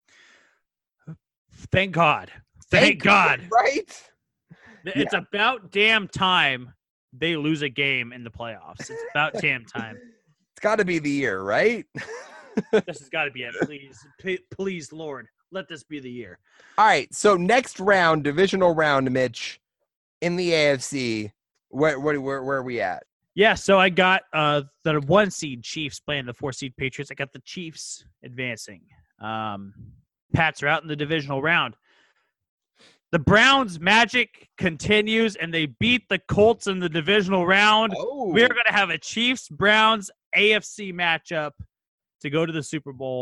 Speaker 6: Thank God. Thank, Thank God.
Speaker 5: Right?
Speaker 6: It's yeah. about damn time they lose a game in the playoffs. It's about damn time.
Speaker 5: It's got to be the year, right?
Speaker 6: This has got to be it. Please, P- please, Lord, let this be the year.
Speaker 5: All right. So next round, divisional round, Mitch, in the A F C, where where where, where are we at?
Speaker 6: Yeah, so I got uh, the one seed Chiefs playing the four seed Patriots. I got the Chiefs advancing. Um, Pats are out in the divisional round. The Browns' magic continues, and they beat the Colts in the divisional round.
Speaker 5: Oh.
Speaker 6: We're going to have a Chiefs-Browns A F C matchup to go to the Super Bowl.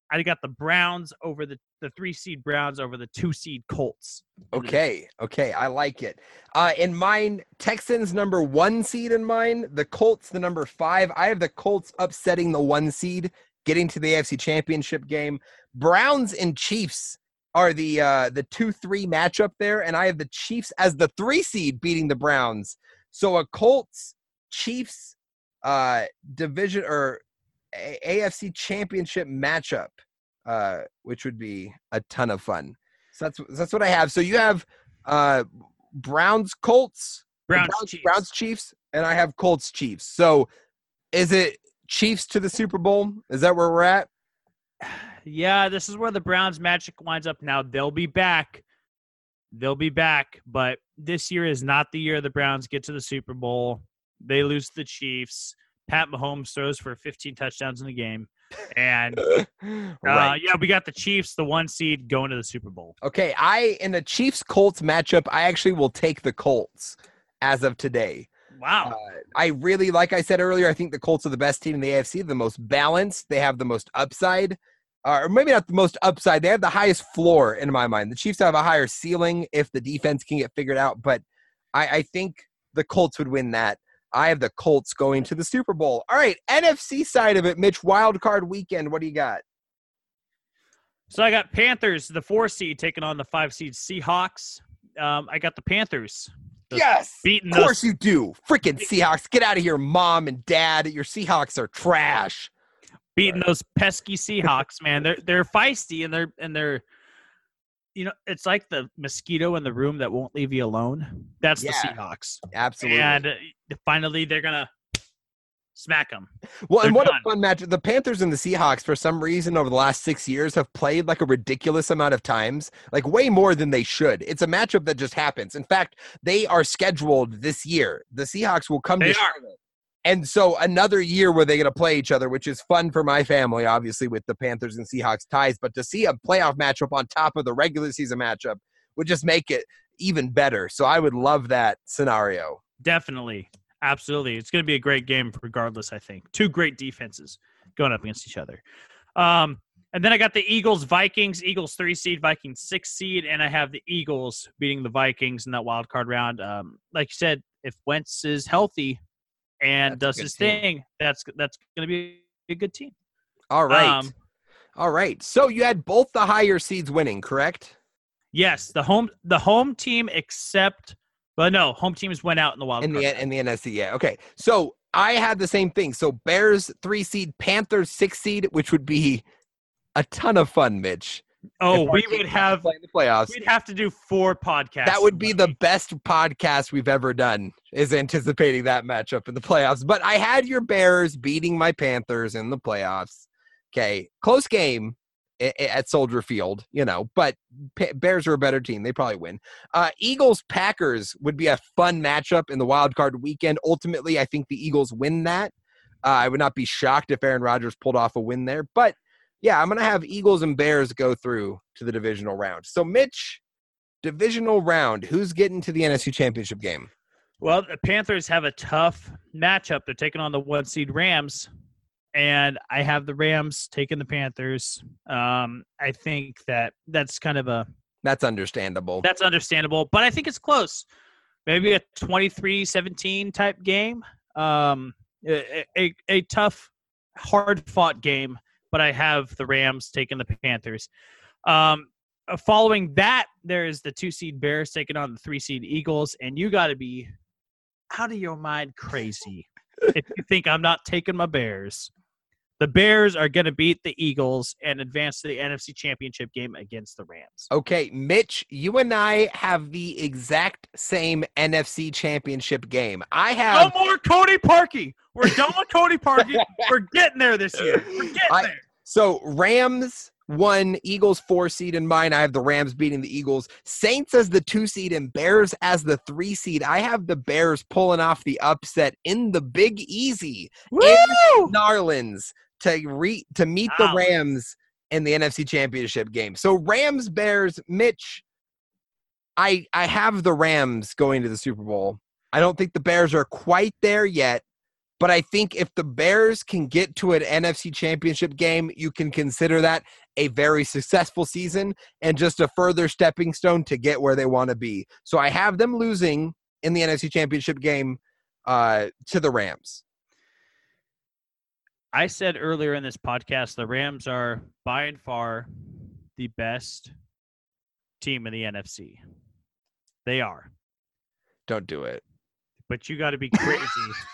Speaker 6: I got the Browns over the, the three seed Browns over the two seed Colts.
Speaker 5: Okay, okay, I like it. Uh, in mine, Texans number one seed in mine, the Colts the number five. I have the Colts upsetting the one seed, getting to the A F C Championship game. Browns and Chiefs are the uh, the two three matchup there, and I have the Chiefs as the three seed beating the Browns. So a Colts Chiefs uh, division or a- AFC Championship matchup, uh, which would be a ton of fun. So that's that's what I have. So you have uh, Browns Colts,
Speaker 6: Browns,
Speaker 5: Browns
Speaker 6: Chiefs.
Speaker 5: Browns Chiefs, and I have Colts Chiefs. So is it Chiefs to the Super Bowl? Is that where we're at?
Speaker 6: Yeah, this is where the Browns magic winds up now. They'll be back. They'll be back, but this year is not the year the Browns get to the Super Bowl. They lose to the Chiefs. Pat Mahomes throws for fifteen touchdowns in the game. And
Speaker 5: Right.
Speaker 6: uh, yeah, we got the Chiefs, the one seed, going to the Super Bowl.
Speaker 5: Okay, I in the Chiefs Colts matchup, I actually will take the Colts as of today.
Speaker 6: Wow.
Speaker 5: Uh, I really, like I said earlier, I think the Colts are the best team in the A F C, the most balanced. They have the most upside, uh, or maybe not the most upside. They have the highest floor in my mind. The Chiefs have a higher ceiling if the defense can get figured out, but I, I think the Colts would win that. I have the Colts going to the Super Bowl. All right, N F C side of it, Mitch, wild card weekend. What do you got?
Speaker 6: So I got Panthers, the four seed, taking on the five seed Seahawks. Um, I got the Panthers. The
Speaker 5: Yes,
Speaker 6: beating
Speaker 5: of course
Speaker 6: those-
Speaker 5: you do. Freaking Seahawks. Get out of here, mom and dad. Your Seahawks are trash.
Speaker 6: beating those pesky Seahawks, man. They're they're feisty and they're and they're you know, it's like the mosquito in the room that won't leave you alone. That's
Speaker 5: Yeah.
Speaker 6: the Seahawks.
Speaker 5: Absolutely.
Speaker 6: And uh, finally they're going to smack them.
Speaker 5: Well, and
Speaker 6: They're
Speaker 5: what
Speaker 6: done.
Speaker 5: a fun match. The Panthers and the Seahawks, for some reason, over the last six years, have played like a ridiculous amount of times, like way more than they should. It's a matchup that just happens. In fact, they are scheduled this year. The Seahawks will come
Speaker 6: They
Speaker 5: to
Speaker 6: are.
Speaker 5: Charlotte. And so another year where they're going to play each other, which is fun for my family, obviously, with the Panthers and Seahawks ties. But to see a playoff matchup on top of the regular season matchup would just make it even better. So I would love that scenario.
Speaker 6: Definitely. Absolutely. It's going to be a great game regardless, I think. Two great defenses going up against each other. Um, and then I got the Eagles, Vikings, Eagles three seed, Vikings six seed, and I have the Eagles beating the Vikings in that wild card round. Um, like you said, if Wentz is healthy and
Speaker 5: That's a
Speaker 6: does
Speaker 5: good
Speaker 6: his
Speaker 5: team.
Speaker 6: thing, that's that's going to be a good team.
Speaker 5: All right.
Speaker 6: Um,
Speaker 5: All right. So you had both the higher seeds winning, correct?
Speaker 6: Yes, the home the home team except well no, home teams went out in the wild
Speaker 5: In
Speaker 6: card.
Speaker 5: the in the N F C, yeah. Okay. So I had the same thing. So Bears three seed, Panthers six seed, which would be a ton of fun, Mitch.
Speaker 6: oh,
Speaker 5: If our
Speaker 6: we
Speaker 5: team
Speaker 6: would
Speaker 5: got to
Speaker 6: have
Speaker 5: play in the playoffs.
Speaker 6: we'd have to do four podcasts.
Speaker 5: That would be the best podcast we've ever done, is anticipating that matchup in the playoffs. But I had your Bears beating my Panthers in the playoffs. Okay. Close game a- a- at Soldier Field, you know, but Pa- Bears are a better team. They probably win. Uh, Eagles Packers would be a fun matchup in the wild card weekend. Ultimately, I think the Eagles win that. Uh, I would not be shocked if Aaron Rodgers pulled off a win there. But yeah, I'm going to have Eagles and Bears go through to the divisional round. So, Mitch, divisional round, who's getting to the N F C Championship game?
Speaker 6: Well, the Panthers have a tough matchup. They're taking on the one seed Rams, and I have the Rams taking the Panthers. Um, I think that that's kind of a
Speaker 5: That's understandable.
Speaker 6: that's understandable, but I think it's close. Maybe a twenty-three seventeen type game. Um, a, a, a tough, hard-fought game, but I have the Rams taking the Panthers. Um, uh, following that, there is the two-seed Bears taking on the three-seed Eagles, and you got to be out of your mind crazy if you think I'm not taking my Bears. The Bears are going to beat the Eagles and advance to the N F C Championship game against the Rams.
Speaker 5: Okay, Mitch, you and I have the exact same N F C Championship game. I
Speaker 6: No
Speaker 5: have
Speaker 6: more Cody Parkey. We're done with Cody Parkey. We're getting there this year. We're getting
Speaker 5: I-
Speaker 6: there.
Speaker 5: so Rams one, Eagles four seed in mine. I have the Rams beating the Eagles. Saints as the two seed and Bears as the three seed. I have the Bears pulling off the upset in the Big Easy in
Speaker 6: Woo!
Speaker 5: Narlands to re to meet
Speaker 6: Wow.
Speaker 5: the Rams in the N F C Championship game. So Rams Bears, Mitch, I I have the Rams going to the Super Bowl. I don't think the Bears are quite there yet, But I think if the Bears can get to an N F C Championship game, you can consider that a very successful season and just a further stepping stone to get where they want to be. So I have them losing in the N F C Championship game uh, to the Rams.
Speaker 6: I said earlier in this podcast, the Rams are by and far the best team in the N F C. They are.
Speaker 5: Don't do it.
Speaker 6: But you got to be crazy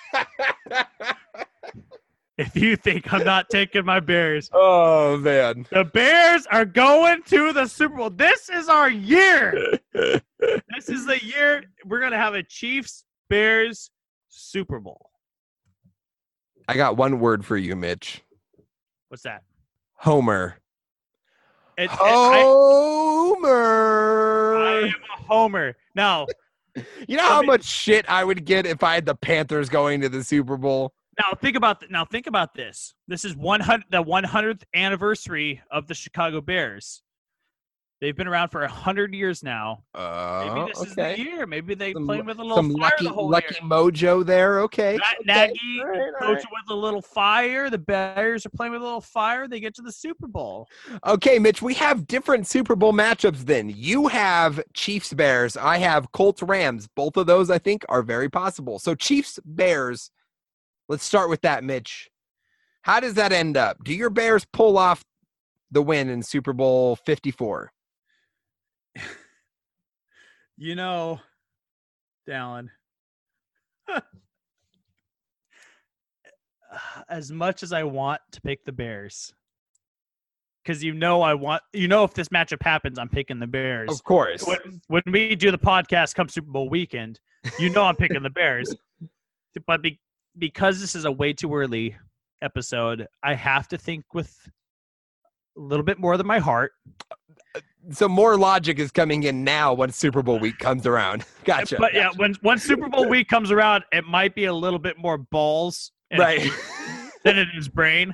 Speaker 6: if you think I'm not taking my Bears.
Speaker 5: Oh, man.
Speaker 6: The Bears are going to the Super Bowl. This is our year. This is the year we're going to have a Chiefs-Bears Super Bowl.
Speaker 5: I got one word for you, Mitch.
Speaker 6: What's that?
Speaker 5: Homer.
Speaker 6: It, it,
Speaker 5: Homer.
Speaker 6: I, I am a homer. Now,
Speaker 5: you know how
Speaker 6: me,
Speaker 5: much shit I would get if I had the Panthers going to the Super Bowl?
Speaker 6: Now think about th- now think about this. This is one hundred the one hundredth anniversary of the Chicago Bears. They've been around for one hundred years now.
Speaker 5: Uh,
Speaker 6: Maybe this
Speaker 5: okay.
Speaker 6: is the year. Maybe they
Speaker 5: Some,
Speaker 6: play with a little
Speaker 5: some
Speaker 6: fire
Speaker 5: lucky,
Speaker 6: the whole
Speaker 5: lucky
Speaker 6: year.
Speaker 5: mojo there. Okay.
Speaker 6: Matt
Speaker 5: okay.
Speaker 6: Nagy
Speaker 5: All right, all
Speaker 6: coaching
Speaker 5: right.
Speaker 6: with a little fire. The Bears are playing with a little fire. They get to the Super Bowl.
Speaker 5: Okay, Mitch, we have different Super Bowl matchups then. You have Chiefs Bears. I have Colts Rams. Both of those, I think, are very possible. So Chiefs Bears, let's start with that, Mitch. How does that end up? Do your Bears pull off the win in Super Bowl fifty-four?
Speaker 6: You know, Dallin, as much as I want to pick the Bears, because you know I want, you know, if this matchup happens, I'm picking the Bears.
Speaker 5: Of course.
Speaker 6: When, when we do the podcast come Super Bowl weekend, you know I'm picking the Bears. But be, because this is a way too early episode, I have to think with a little bit more than my heart.
Speaker 5: So more logic is coming in now when Super Bowl week comes around. Gotcha.
Speaker 6: But
Speaker 5: gotcha.
Speaker 6: yeah, when when Super Bowl week comes around, it might be a little bit more balls and
Speaker 5: Right.
Speaker 6: than it is brain.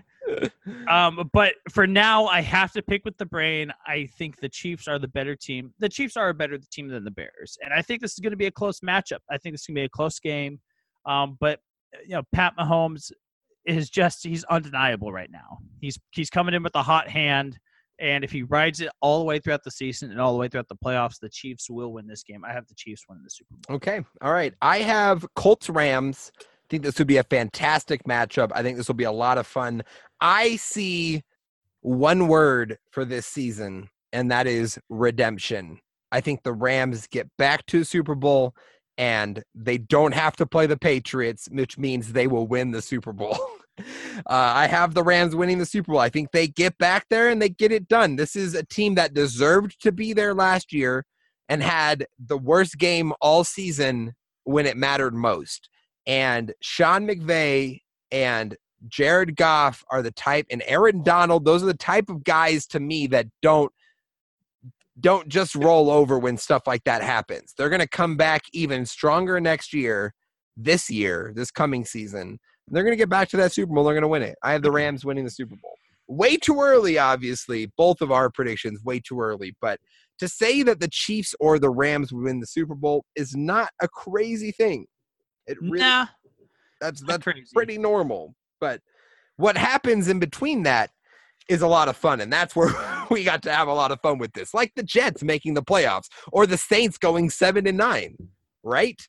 Speaker 6: Um, but for now, I have to pick with the brain. I think the Chiefs are the better team. The Chiefs are a better team than the Bears, and I think this is going to be a close matchup. I think this is going to be a close game. Um, but you know, Pat Mahomes is just—he's undeniable right now. He's he's coming in with a hot hand. And if he rides it all the way throughout the season and all the way throughout the playoffs, the Chiefs will win this game. I have the Chiefs winning the Super Bowl.
Speaker 5: Okay. All right. I have Colts Rams. I think this would be a fantastic matchup. I think this will be a lot of fun. I see one word for this season, and that is redemption. I think the Rams get back to the Super Bowl, and they don't have to play the Patriots, which means they will win the Super Bowl. Uh, I have the Rams winning the Super Bowl. I think they get back there and they get it done. This is a team that deserved to be there last year and had the worst game all season when it mattered most. And Sean McVay and Jared Goff are the type, and Aaron Donald, those are the type of guys to me that don't don't just roll over when stuff like that happens. They're going to come back even stronger next year, this year, this coming season. They're going to get back to that Super Bowl. They're going to win it. I have the Rams winning the Super Bowl. Way too early, obviously. Both of our predictions, way too early. But to say that the Chiefs or the Rams would win the Super Bowl is not a crazy thing. It really,
Speaker 6: Nah,
Speaker 5: that's
Speaker 6: not
Speaker 5: that's
Speaker 6: crazy.
Speaker 5: pretty normal. But what happens in between that is a lot of fun, and that's where we got to have a lot of fun with this. Like the Jets making the playoffs or the Saints going seven and nine, right?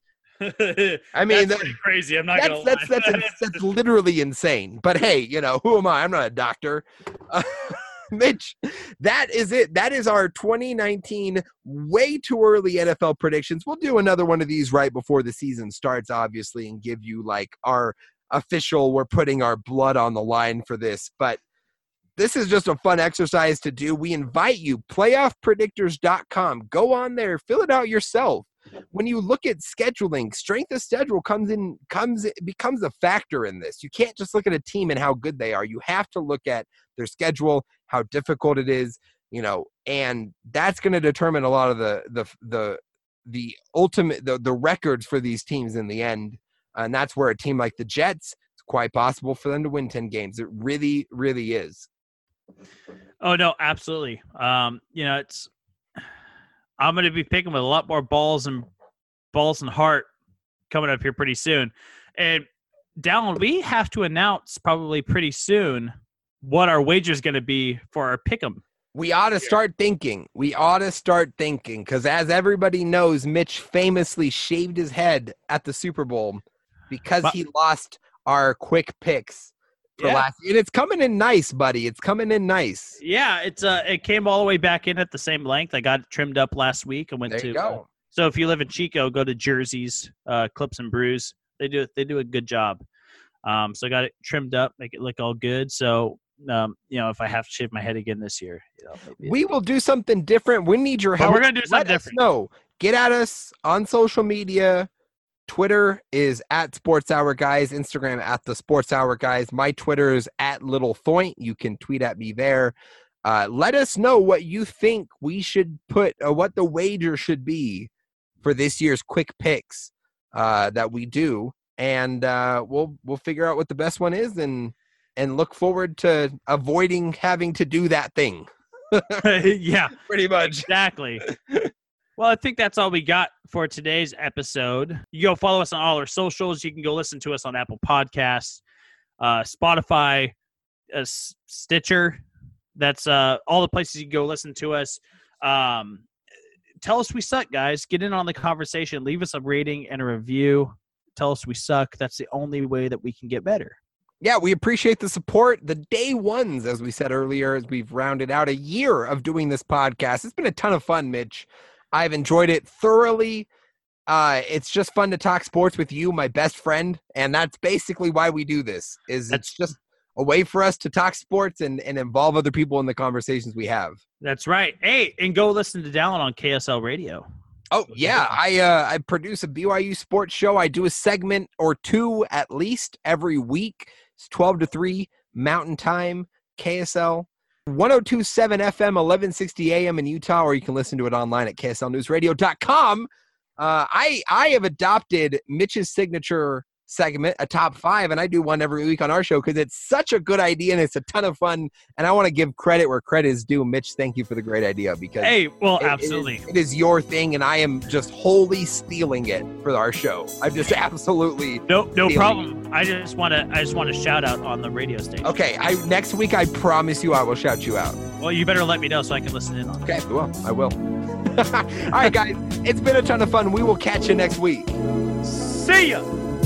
Speaker 5: I mean,
Speaker 6: that's
Speaker 5: that,
Speaker 6: pretty crazy. I'm not
Speaker 5: that's,
Speaker 6: gonna
Speaker 5: that's,
Speaker 6: lie.
Speaker 5: that's, that's, that's literally insane. But hey, you know, who am I? I'm not a doctor. Uh, Mitch, that is it. That is our twenty nineteen way too early N F L predictions. We'll do another one of these right before the season starts, obviously, and give you like our official, we're putting our blood on the line for this. But this is just a fun exercise to do. We invite you, playoff predictors dot com. Go on there, fill it out yourself. When you look at scheduling, strength of schedule comes in, comes it becomes a factor in this. You can't just look at a team and how good they are. You have to look at their schedule, how difficult it is, you know, and that's going to determine a lot of the the the the ultimate the, the records for these teams in the end. And that's where a team like the Jets, it's quite possible for them to win ten games. It really, really is.
Speaker 6: Oh no, absolutely. Um, you know, it's I'm going to be picking with a lot more balls and balls and heart coming up here pretty soon. And Dallin, we have to announce probably pretty soon what our wager is going to be for our pick'em.
Speaker 5: We ought to start thinking. We ought to start thinking because, as everybody knows, Mitch famously shaved his head at the Super Bowl because
Speaker 6: But-
Speaker 5: he lost our quick picks for
Speaker 6: Yeah.
Speaker 5: last year. And it's coming in nice, buddy. It's coming in nice.
Speaker 6: Yeah, it's uh, it came all the way back in at the same length. I got it trimmed up last week and went
Speaker 5: There
Speaker 6: to.
Speaker 5: you go.
Speaker 6: So if you live in Chico, go to Jersey's uh, Clips and Brews. They do they do a good job. Um, so I got it trimmed up, make it look all good. So um, you know, if I have to shave my head again this year, you know, maybe
Speaker 5: We will do something different. We need your
Speaker 6: But
Speaker 5: help.
Speaker 6: we're gonna do something
Speaker 5: Let us
Speaker 6: different.
Speaker 5: know. Get at us on social media. Twitter is at Sports Hour Guys. Instagram at the Sports Hour Guys. My Twitter is at Little Thoint. You can tweet at me there. Uh, let us know what you think we should put, or what the wager should be for this year's quick picks uh, that we do, and uh, we'll we'll figure out what the best one is, and and look forward to avoiding having to do that thing.
Speaker 6: yeah,
Speaker 5: Pretty much.
Speaker 6: exactly. Well, I think that's all we got for today's episode. You go follow us on all our socials. You can go listen to us on Apple Podcasts, uh, Spotify, uh, S- Stitcher. That's uh, all the places you can go listen to us. Um, tell us we suck, guys. Get in on the conversation. Leave us a rating and a review. Tell us we suck. That's the only way that we can get better.
Speaker 5: Yeah, we appreciate the support. The day ones, as we said earlier, as we've rounded out a year of doing this podcast. It's been a ton of fun, Mitch. I've enjoyed it thoroughly. Uh, it's just fun to talk sports with you, my best friend, and that's basically why we do this. Is
Speaker 6: That's-
Speaker 5: it's just a way for us to talk sports and, and involve other people in the conversations we have.
Speaker 6: That's right. Hey, and go listen to Dallin on K S L Radio.
Speaker 5: Oh yeah, I uh, I produce a B Y U sports show. I do a segment or two at least every week. It's twelve to three Mountain Time, K S L. one oh two point seven F M, eleven sixty A M in Utah, or you can listen to it online at K S L news radio dot com. Uh, I I have adopted Mitch's signature segment, a top five, and I do one every week on our show because it's such a good idea and it's a ton of fun. And I want to give credit where credit is due. Mitch, thank you for the great idea because
Speaker 6: Hey, well,
Speaker 5: it- it is-
Speaker 6: absolutely.
Speaker 5: it is your thing, and I am just wholly stealing it for our show. I'm just absolutely
Speaker 6: No, no
Speaker 5: feeling
Speaker 6: problem. I just want to. I just want to shout out on the radio station.
Speaker 5: okay. I next week, I promise you, I will shout you out.
Speaker 6: Well, you better let me know so I can listen in on it.
Speaker 5: Okay, well, I will. All right, guys, it's been a ton of fun. We will catch you next week.
Speaker 6: See ya.